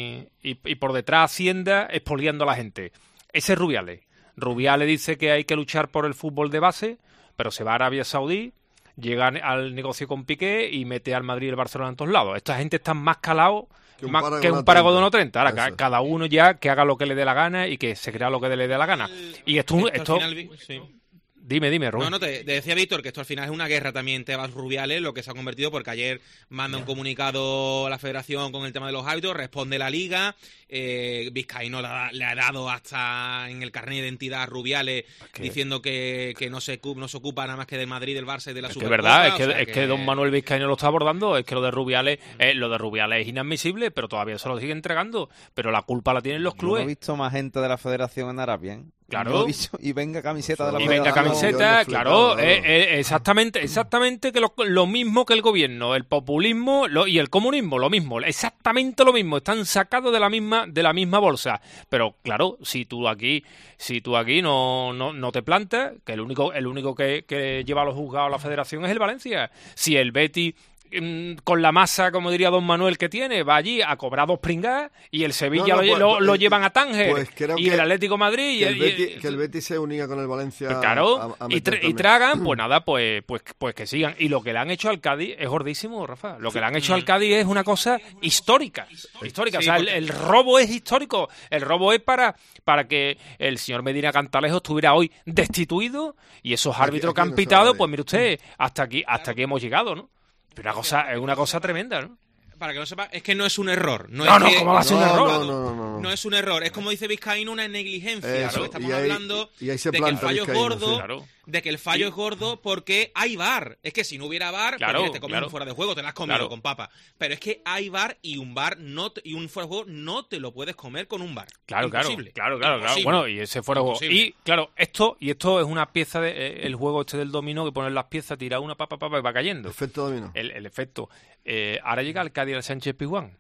y, y, y por detrás Hacienda expoliando a la gente. Ese es Rubiales. Rubiales dice que hay que luchar por el fútbol de base, pero se va a Arabia Saudí, llega al negocio con Piqué y mete al Madrid y el Barcelona en todos lados. Esta gente está más calado que un, más, que un Paragono treinta. Ahora, ca, cada uno ya que haga lo que le dé la gana y que se crea lo que le dé la gana. Y esto... esto, esto final, sí. Dime, dime, Rubén. No, no, te, te decía Víctor que esto al final es una guerra también Tebas-Rubiales, lo que se ha convertido, porque ayer manda un comunicado a la Federación con el tema de los árbitros, responde la Liga, eh, Vizcaíno le ha, le ha dado hasta en el carnet de identidad a Rubiales ¿Qué? diciendo que, que no, se, no se ocupa nada más que del Madrid, del Barça y de la Supercopa. Es verdad, es, que, o sea, es que... que don Manuel Vizcaíno lo está abordando, es que lo de Rubiales, eh, lo de Rubiales es inadmisible, pero todavía se lo sigue entregando, pero la culpa la tienen los clubes. Yo no he visto más gente de la Federación en Arabia, ¿eh? Claro. Y venga camiseta de la Y Federación. venga camiseta, claro, eh, eh, exactamente, exactamente que lo, lo mismo que el gobierno, el populismo lo, y el comunismo, lo mismo, exactamente lo mismo, están sacados de la misma, de la misma bolsa. Pero claro, si tú aquí, si tú aquí no, no, no te plantas, que el único, el único que, que lleva a los juzgados a la Federación es el Valencia. Si el Betis con la masa, como diría don Manuel, que tiene, va allí a cobrar dos pringadas y el Sevilla no, no, lo, pues, lo, lo llevan a Tánger pues y el Atlético Madrid que el, y, Betis, y, que el Betis se unía con el Valencia pues claro, a, a y, tra y tragan, pues nada, pues, pues pues que sigan. Y lo que le han hecho al Cádiz es gordísimo, Rafa, lo que le han hecho al Cádiz es una cosa histórica, histórica, sí, o sea, porque... el, el robo es histórico, el robo es para, para que el señor Medina Cantalejo estuviera hoy destituido y esos árbitros aquí, aquí que han no pitado, pues mire usted, hasta aquí, hasta aquí hemos llegado, ¿no? Una cosa, es una cosa tremenda, ¿no? Para que no sepa, es que no es un error. No, no, es no que, ¿cómo va a ser un error? No, no, no, no, no es un error. Es como dice Vizcaíno, una negligencia. Eso, ¿no? Estamos y ahí, hablando y ahí se de que el fallo Vizcaíno, es gordo, sí. claro. de que el fallo sí. es gordo porque hay V A R. Es que si no hubiera V A R, claro, pues mira, te comes claro. un fuera de juego, te la has comido claro. con papa. Pero es que hay V A R y un V A R no te, y un fuera de juego no te lo puedes comer con un V A R. Claro, Imposible. claro, claro, claro, claro. Bueno, y ese fuera de juego. Y claro, esto y esto es una pieza de eh, el juego este del dominó que pones las piezas, tira una papa, papa y va cayendo. Efecto dominó. El, el efecto. Eh, ahora llega el Cádiz al Sánchez Pizjuán.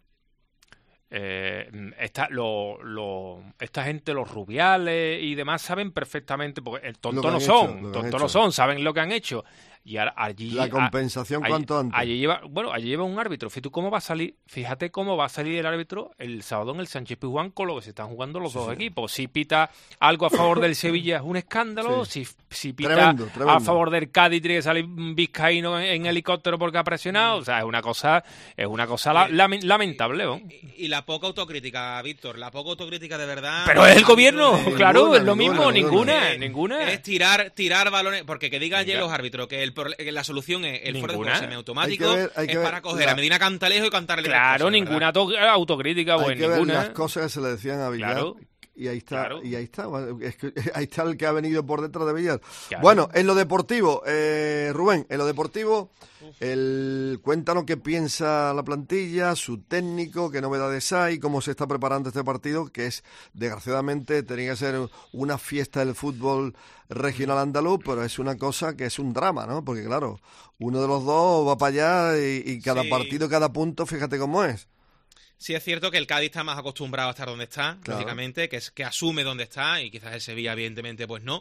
Eh, esta, lo, lo, esta gente, los Rubiales y demás, saben perfectamente, porque el tonto no son, tonto no son, saben lo que han hecho. Y ahora, allí la compensación a, cuanto allí, antes. Allí lleva, bueno, allí lleva un árbitro. Fíjate cómo va a salir, fíjate cómo va a salir el árbitro el sábado en el Sánchez Pizjuán con lo que se están jugando los sí, dos sí. equipos. Si pita algo a favor del Sevilla es un escándalo. Sí. Si, si pita tremendo, tremendo. a favor del Cádiz tiene que salir Vizcaíno en, en helicóptero porque ha presionado. O sea, es una cosa, es una cosa la, la, lamentable, ¿no? Y, y la poca autocrítica, Víctor, la poca autocrítica de verdad. Pero es el gobierno, de... claro, ninguna, es lo mismo, ninguna, ninguna, ninguna. Es tirar, tirar balones, porque que digan ayer los árbitros que, el, que la solución es el fuera de juego semiautomático, hay que ver, hay que es para coger la... a Medina Cantalejo y cantarle. Claro, cosas, ninguna autocrítica, hay pues que ninguna. Ver las cosas que se le decían a Villar. Claro. Y ahí está, claro. y ahí está, es que, ahí está el que ha venido por detrás de Villar. Claro. Bueno, en lo deportivo, eh, Rubén, en lo deportivo, el, cuéntanos qué piensa la plantilla, su técnico, qué novedades hay, cómo se está preparando este partido, que es, desgraciadamente, tenía que ser una fiesta del fútbol regional andaluz, pero es una cosa que es un drama, ¿no? Porque claro, uno de los dos va para allá y, y cada sí. partido, cada punto, fíjate cómo es. Sí es cierto que el Cádiz está más acostumbrado a estar donde está, claro. lógicamente, que es que asume donde está, y quizás el Sevilla, evidentemente, pues no.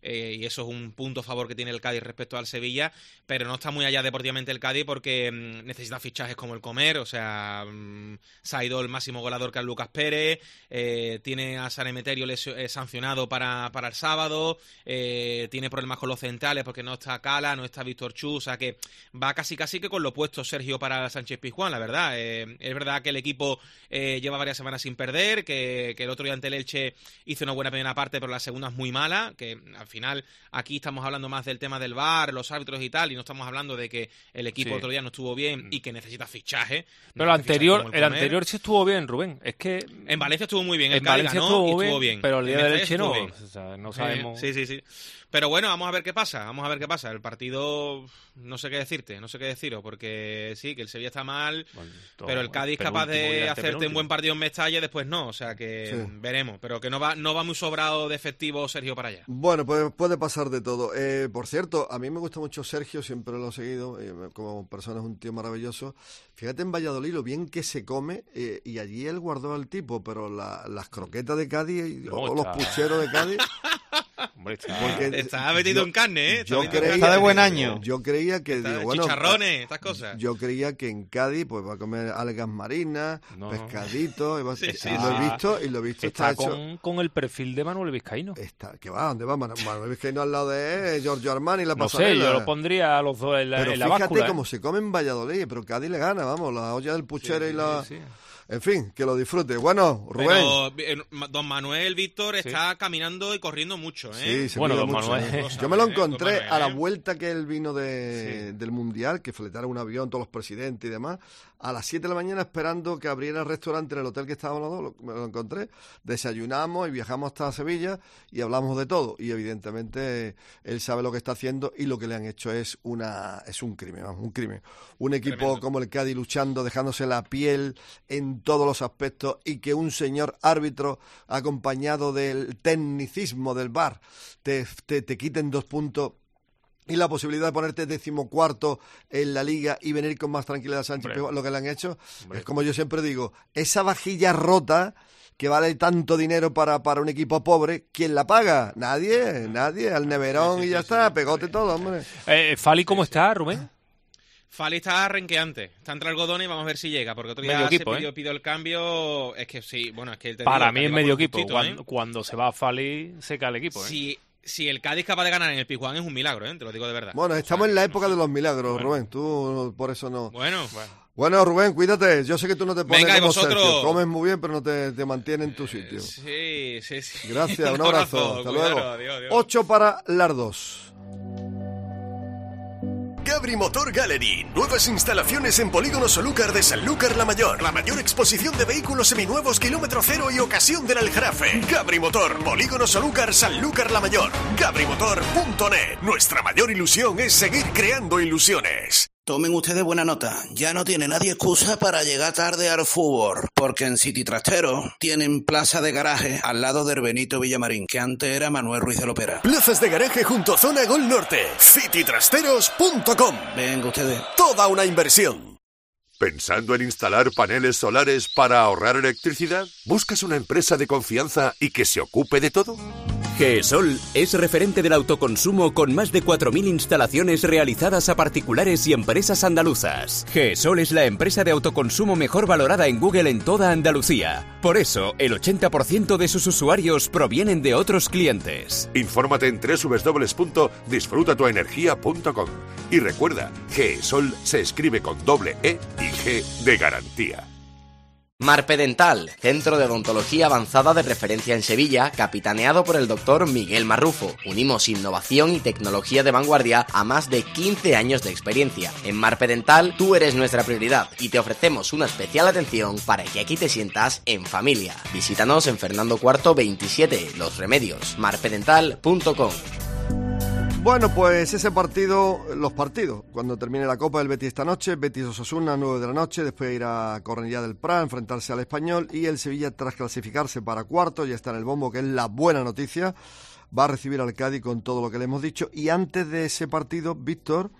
eh, y eso es un punto a favor que tiene el Cádiz respecto al Sevilla, pero no está muy allá deportivamente el Cádiz porque mmm, necesita fichajes como el Comer, o sea, mmm, se ha ido el máximo goleador que es Lucas Pérez, eh, tiene a San Emeterio eh, sancionado para, para el sábado, eh, tiene problemas con los centrales porque no está Cala, no está Víctor Chu, o sea que va casi casi que con lo puesto Sergio para Sánchez Pizjuán, la verdad. Eh, es verdad que el equipo eh, lleva varias semanas sin perder, que, que el otro día ante el Elche hizo una buena primera parte, pero la segunda es muy mala, que al final aquí estamos hablando más del tema del V A R, los árbitros y tal, y no estamos hablando de que el equipo Sí. otro día no estuvo bien y que necesita fichaje. Pero el anterior, el, el anterior sí estuvo bien, Rubén. Es que en Valencia estuvo muy bien, el en Cádiz Valencia ganó estuvo y bien, estuvo bien. pero el día En del Mestalla Elche no, estuvo bien. o sea, no sabemos. Sí, sí, sí. Pero bueno, vamos a ver qué pasa, vamos a ver qué pasa. El partido, no sé qué decirte, no sé qué deciros, porque sí, que el Sevilla está mal, bueno, todo, pero el Cádiz es capaz de hacerte un buen partido en Mestalla y después no, o sea que sí. veremos, pero que no va no va muy sobrado de efectivo Sergio para allá. Bueno, pues puede pasar de todo. Eh, por cierto, a mí me gusta mucho Sergio, siempre lo he seguido, eh, como persona es un tío maravilloso. Fíjate en Valladolid lo bien que se come, eh, y allí él guardó al tipo, pero la, las croquetas de Cádiz o los pucheros de Cádiz... Hombre, está, está metido yo, en carne, ¿eh? Está, yo creía, está de buen año. Yo creía que... Digo, bueno, chicharrones, estas cosas. Yo creía que en Cádiz pues va a comer algas marinas, no. pescadito... Y, va, sí, sí, y lo he visto, y lo he visto. Está, está con, hecho, con el perfil de Manuel Vizcaíno. Está, ¿qué va? ¿Dónde va? Manuel Vizcaíno al lado de eh, Giorgio Armani, la no pasarela. No sé, yo lo pondría a los dos en la, pero en la fíjate báscula, cómo ¿eh? se come en Valladolid, pero Cádiz le gana, vamos, la olla del puchero sí, y la... Sí, sí. En fin, que lo disfrute. Bueno, Rubén. Pero don Manuel Víctor está sí. caminando y corriendo mucho, ¿eh? Sí, se bueno, don mucho, Manuel. ¿eh? Yo me lo encontré Manuel, a la vuelta que él vino de, sí. del Mundial, que fletaron un avión, todos los presidentes y demás, a las siete de la mañana esperando que abriera el restaurante en el hotel que estábamos los dos, me lo encontré, desayunamos y viajamos hasta Sevilla y hablamos de todo. Y evidentemente él sabe lo que está haciendo y lo que le han hecho es una es un crimen, vamos, un crimen. Un equipo Tremendo. Como el Cádiz luchando, dejándose la piel en todos los aspectos y que un señor árbitro acompañado del tecnicismo del V A R te, te, te quiten dos puntos y la posibilidad de ponerte decimocuarto en la liga y venir con más tranquilidad a Sánchez, lo que le han hecho, Hombre. Es como yo siempre digo, esa vajilla rota que vale tanto dinero para, para un equipo pobre, ¿quién la paga? Nadie, nadie, al neverón sí, sí, y ya sí, está, sí, pegote sí. todo, hombre. Eh, ¿Fali cómo está, Rubén? Fali está renqueante, está entre algodones y vamos a ver si llega, porque otro día equipo, se pidió, ¿eh? pidió el cambio, es que sí, bueno, es que el Para mí es medio equipo, justito, cuando, ¿eh? cuando se va a Fali se cae el equipo, ¿eh? Si, si el Cádiz es capaz de ganar en el Pizjuán es un milagro, ¿eh? Te lo digo de verdad. Bueno, estamos o sea, en la época de los milagros, bueno. Rubén, tú por eso no... Bueno, bueno. Bueno, Rubén, cuídate. Yo sé que tú no te pones Venga, como vosotros... Sergio. Comes muy bien, pero no te, te mantienes en tu sitio. Sí, sí, sí. Gracias, un abrazo. Hasta Cuidado, luego. Adiós, adiós. Ocho para las dos. Gabri Motor Gallery. Nuevas instalaciones en Polígono Solúcar de Sanlúcar la Mayor. La mayor exposición de vehículos seminuevos, kilómetro cero y ocasión del Aljarafe. Gabri Motor, Polígono Solúcar, Sanlúcar la Mayor. Gabri Motor punto net. Nuestra mayor ilusión es seguir creando ilusiones. Tomen ustedes buena nota, ya no tiene nadie excusa para llegar tarde al fútbol, porque en City Trastero tienen plaza de garaje al lado del Benito Villamarín, que antes era Manuel Ruiz de Lopera. Plazas de garaje junto a Zona Gol Norte. city trasteros punto com. Venga ustedes. Toda una inversión. ¿Pensando en instalar paneles solares para ahorrar electricidad? ¿Buscas una empresa de confianza y que se ocupe de todo? GESOL es referente del autoconsumo con más de cuatro mil instalaciones realizadas a particulares y empresas andaluzas. GESOL es la empresa de autoconsumo mejor valorada en Google en toda Andalucía. Por eso, el ochenta por ciento de sus usuarios provienen de otros clientes. Infórmate en doble u doble u doble u punto disfruta tu energía punto com. Y recuerda, GESOL se escribe con doble E y G de garantía. Marpedental, centro de odontología avanzada de referencia en Sevilla, capitaneado por el doctor Miguel Marrufo. Unimos innovación y tecnología de vanguardia a más de quince años de experiencia. En Marpedental, tú eres nuestra prioridad y te ofrecemos una especial atención para que aquí te sientas en familia. Visítanos en Fernando cuarto veintisiete, Los Remedios, marpedental punto com. Bueno, pues ese partido, los partidos, cuando termine la Copa del Betis esta noche, Betis-Osasuna, nueve de la noche, después irá a Cornellá del Prat, enfrentarse al Español, y el Sevilla, tras clasificarse para cuarto, ya está en el bombo, que es la buena noticia, va a recibir al Cádiz con todo lo que le hemos dicho, y antes de ese partido, Víctor,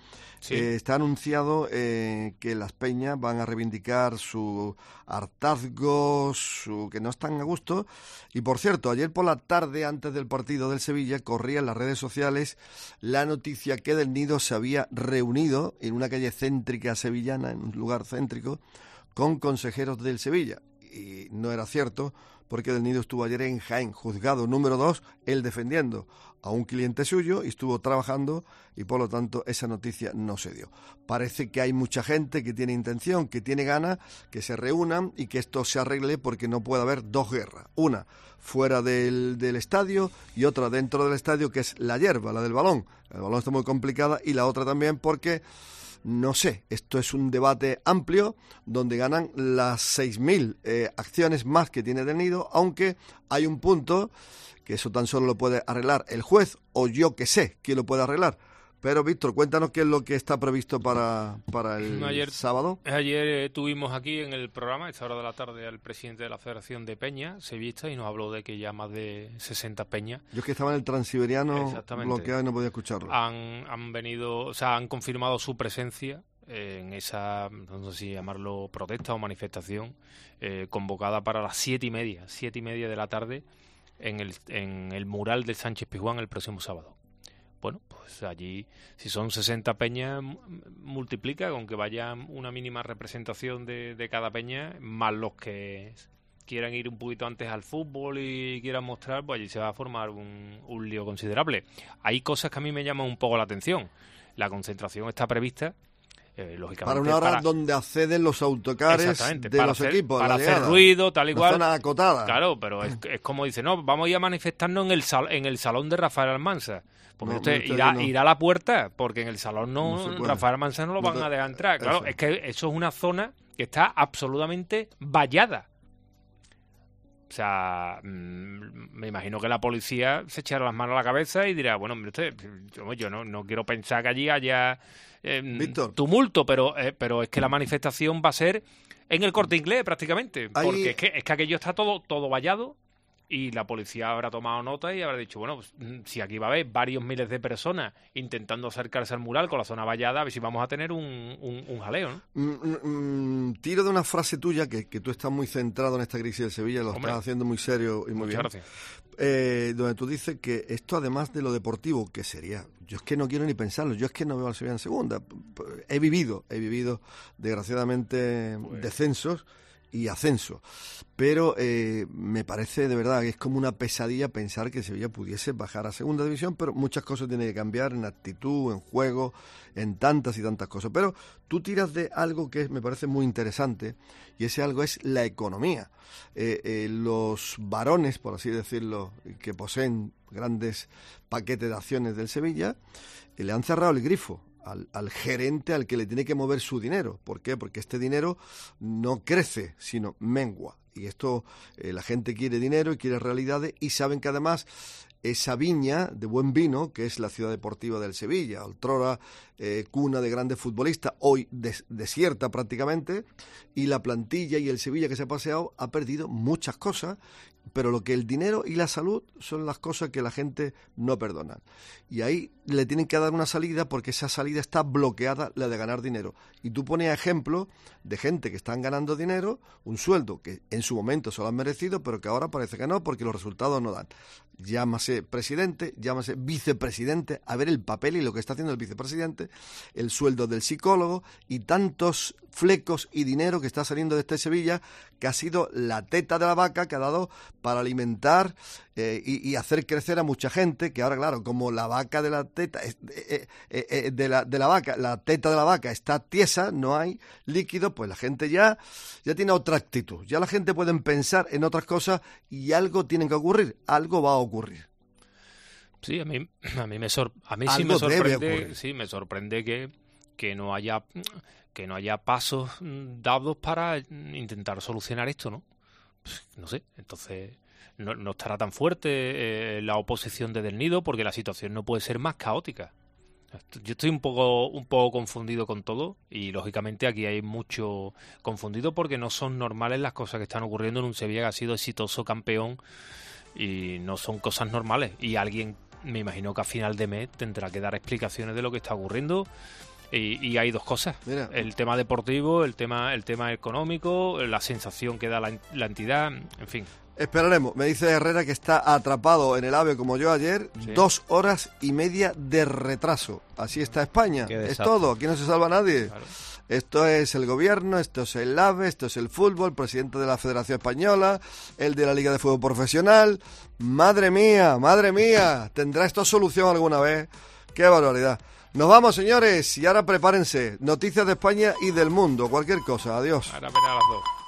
Sí. Eh, está anunciado eh, que las peñas van a reivindicar su hartazgo, su que no están a gusto. Y por cierto, ayer por la tarde, antes del partido del Sevilla, corría en las redes sociales la noticia que Del Nido se había reunido en una calle céntrica sevillana, en un lugar céntrico, con consejeros del Sevilla. Y no era cierto, porque Del Nido estuvo ayer en Jaén, juzgado número dos, él defendiendo a un cliente suyo y estuvo trabajando y por lo tanto esa noticia no se dio. Parece que hay mucha gente que tiene intención, que tiene ganas, que se reúnan y que esto se arregle porque no puede haber dos guerras. Una fuera del, del estadio y otra dentro del estadio, que es la hierba, la del balón. El balón está muy complicada y la otra también porque... No sé, esto es un debate amplio donde ganan las seis mil eh, acciones más que tiene Del Nido, aunque hay un punto que eso tan solo lo puede arreglar el juez o yo que sé quién lo puede arreglar. Pero, Víctor, cuéntanos qué es lo que está previsto para, para el ayer, sábado. Ayer eh, tuvimos aquí en el programa, a esta hora de la tarde, al presidente de la Federación de Peña, sevillista, y nos habló de que ya más de sesenta peñas. Yo es que estaba en el Transiberiano bloqueado y no podía escucharlo. Han, han venido, o sea, han confirmado su presencia eh, en esa, no sé si llamarlo protesta o manifestación, eh, convocada para las siete y media, siete y media de la tarde, en el, en el mural del Sánchez Pizjuán el próximo sábado. Bueno, pues allí, si son sesenta peñas, multiplica con que vaya una mínima representación de, de cada peña, más los que quieran ir un poquito antes al fútbol y quieran mostrar, pues allí se va a formar un, un lío considerable. Hay cosas que a mí me llaman un poco la atención. La concentración está prevista, eh, lógicamente... Para una hora para... donde acceden los autocares de para los hacer, equipos. Para hacer ruido, tal y una cual. Zona acotada. Claro, pero es, es como dice, no, vamos a ir a manifestarnos en el, sal, en el salón de Rafael Almansa. Porque no, usted irá, no. irá a la puerta, porque en el salón no, no Rafael Almansa no lo no van te... a dejar entrar. Claro, eso. Es que eso es una zona que está absolutamente vallada. O sea, mmm, me imagino que la policía se echará las manos a la cabeza y dirá, bueno, hombre, usted, yo, yo no, no quiero pensar que allí haya eh, tumulto, pero, eh, pero es que la manifestación va a ser en el Corte Inglés prácticamente, Ahí... porque es que, es que aquello está todo, todo vallado. Y la policía habrá tomado nota y habrá dicho, bueno, pues, si aquí va a haber varios miles de personas intentando acercarse al mural con la zona vallada, a ver si vamos a tener un, un, un jaleo, ¿no? Mm, mm, tiro de una frase tuya, que, que tú estás muy centrado en esta crisis de Sevilla, lo Hombre, estás haciendo muy serio y muy bien. Gracias. Eh, donde tú dices que esto, además de lo deportivo, que sería... Yo es que no quiero ni pensarlo, yo es que no veo al Sevilla en segunda. He vivido, he vivido, desgraciadamente, pues... descensos y ascenso, pero eh, me parece de verdad que es como una pesadilla pensar que Sevilla pudiese bajar a segunda división, pero muchas cosas tienen que cambiar en actitud, en juego, en tantas y tantas cosas. Pero tú tiras de algo que me parece muy interesante, y ese algo es la economía. Eh, eh, los varones, por así decirlo, que poseen grandes paquetes de acciones del Sevilla, eh, le han cerrado el grifo Al, al gerente al que le tiene que mover su dinero. ¿Por qué? Porque este dinero no crece, sino mengua. Y esto, eh, la gente quiere dinero y quiere realidades, y saben que además esa viña de buen vino, que es la ciudad deportiva del Sevilla, otrora eh, cuna de grandes futbolistas, hoy des- desierta prácticamente, y la plantilla y el Sevilla que se ha paseado ha perdido muchas cosas, pero lo que el dinero y la salud son las cosas que la gente no perdona. Y ahí le tienen que dar una salida, porque esa salida está bloqueada, la de ganar dinero. Y tú pones ejemplo de gente que están ganando dinero, un sueldo que en su momento se lo han merecido, pero que ahora parece que no, porque los resultados no dan. Llámase presidente, llámase vicepresidente, a ver el papel y lo que está haciendo el vicepresidente, el sueldo del psicólogo y tantos flecos y dinero que está saliendo de este Sevilla, que ha sido la teta de la vaca que ha dado para alimentar eh, y, y hacer crecer a mucha gente, que ahora, claro, como la vaca de la teta, eh, eh, eh, de, la, de la vaca, la teta de la vaca está tiesa, no hay líquido, pues la gente ya, ya tiene otra actitud, ya la gente puede pensar en otras cosas y algo tiene que ocurrir, algo va a ocurrir. Sí, a mí, a mí, me, sor, a mí sí me sorprende, sí, me sorprende que, que no haya... que no haya pasos dados para intentar solucionar esto, ¿no? Pues, no sé, entonces no, no estará tan fuerte eh, la oposición de Del Nido, porque la situación no puede ser más caótica. Yo estoy un poco un poco confundido con todo, y lógicamente aquí hay mucho confundido porque no son normales las cosas que están ocurriendo en un Sevilla que ha sido exitoso campeón, y no son cosas normales, y alguien, me imagino que a final de mes tendrá que dar explicaciones de lo que está ocurriendo. Y, y hay dos cosas. Mira. El tema deportivo, el tema, el tema económico, la sensación que da la, la entidad, en fin. Esperaremos. Me dice Herrera que está atrapado en el AVE como yo ayer, sí. dos horas y media de retraso. Así está España. Es todo. Aquí no se salva nadie. Claro. Esto es el gobierno, esto es el AVE, esto es el fútbol, el presidente de la Federación Española, el de la Liga de Fútbol Profesional. Madre mía, madre mía. ¿Tendrá esto solución alguna vez? ¡Qué barbaridad! Nos vamos, señores, y ahora prepárense. Noticias de España y del mundo, cualquier cosa. Adiós. Ahora verá las dos.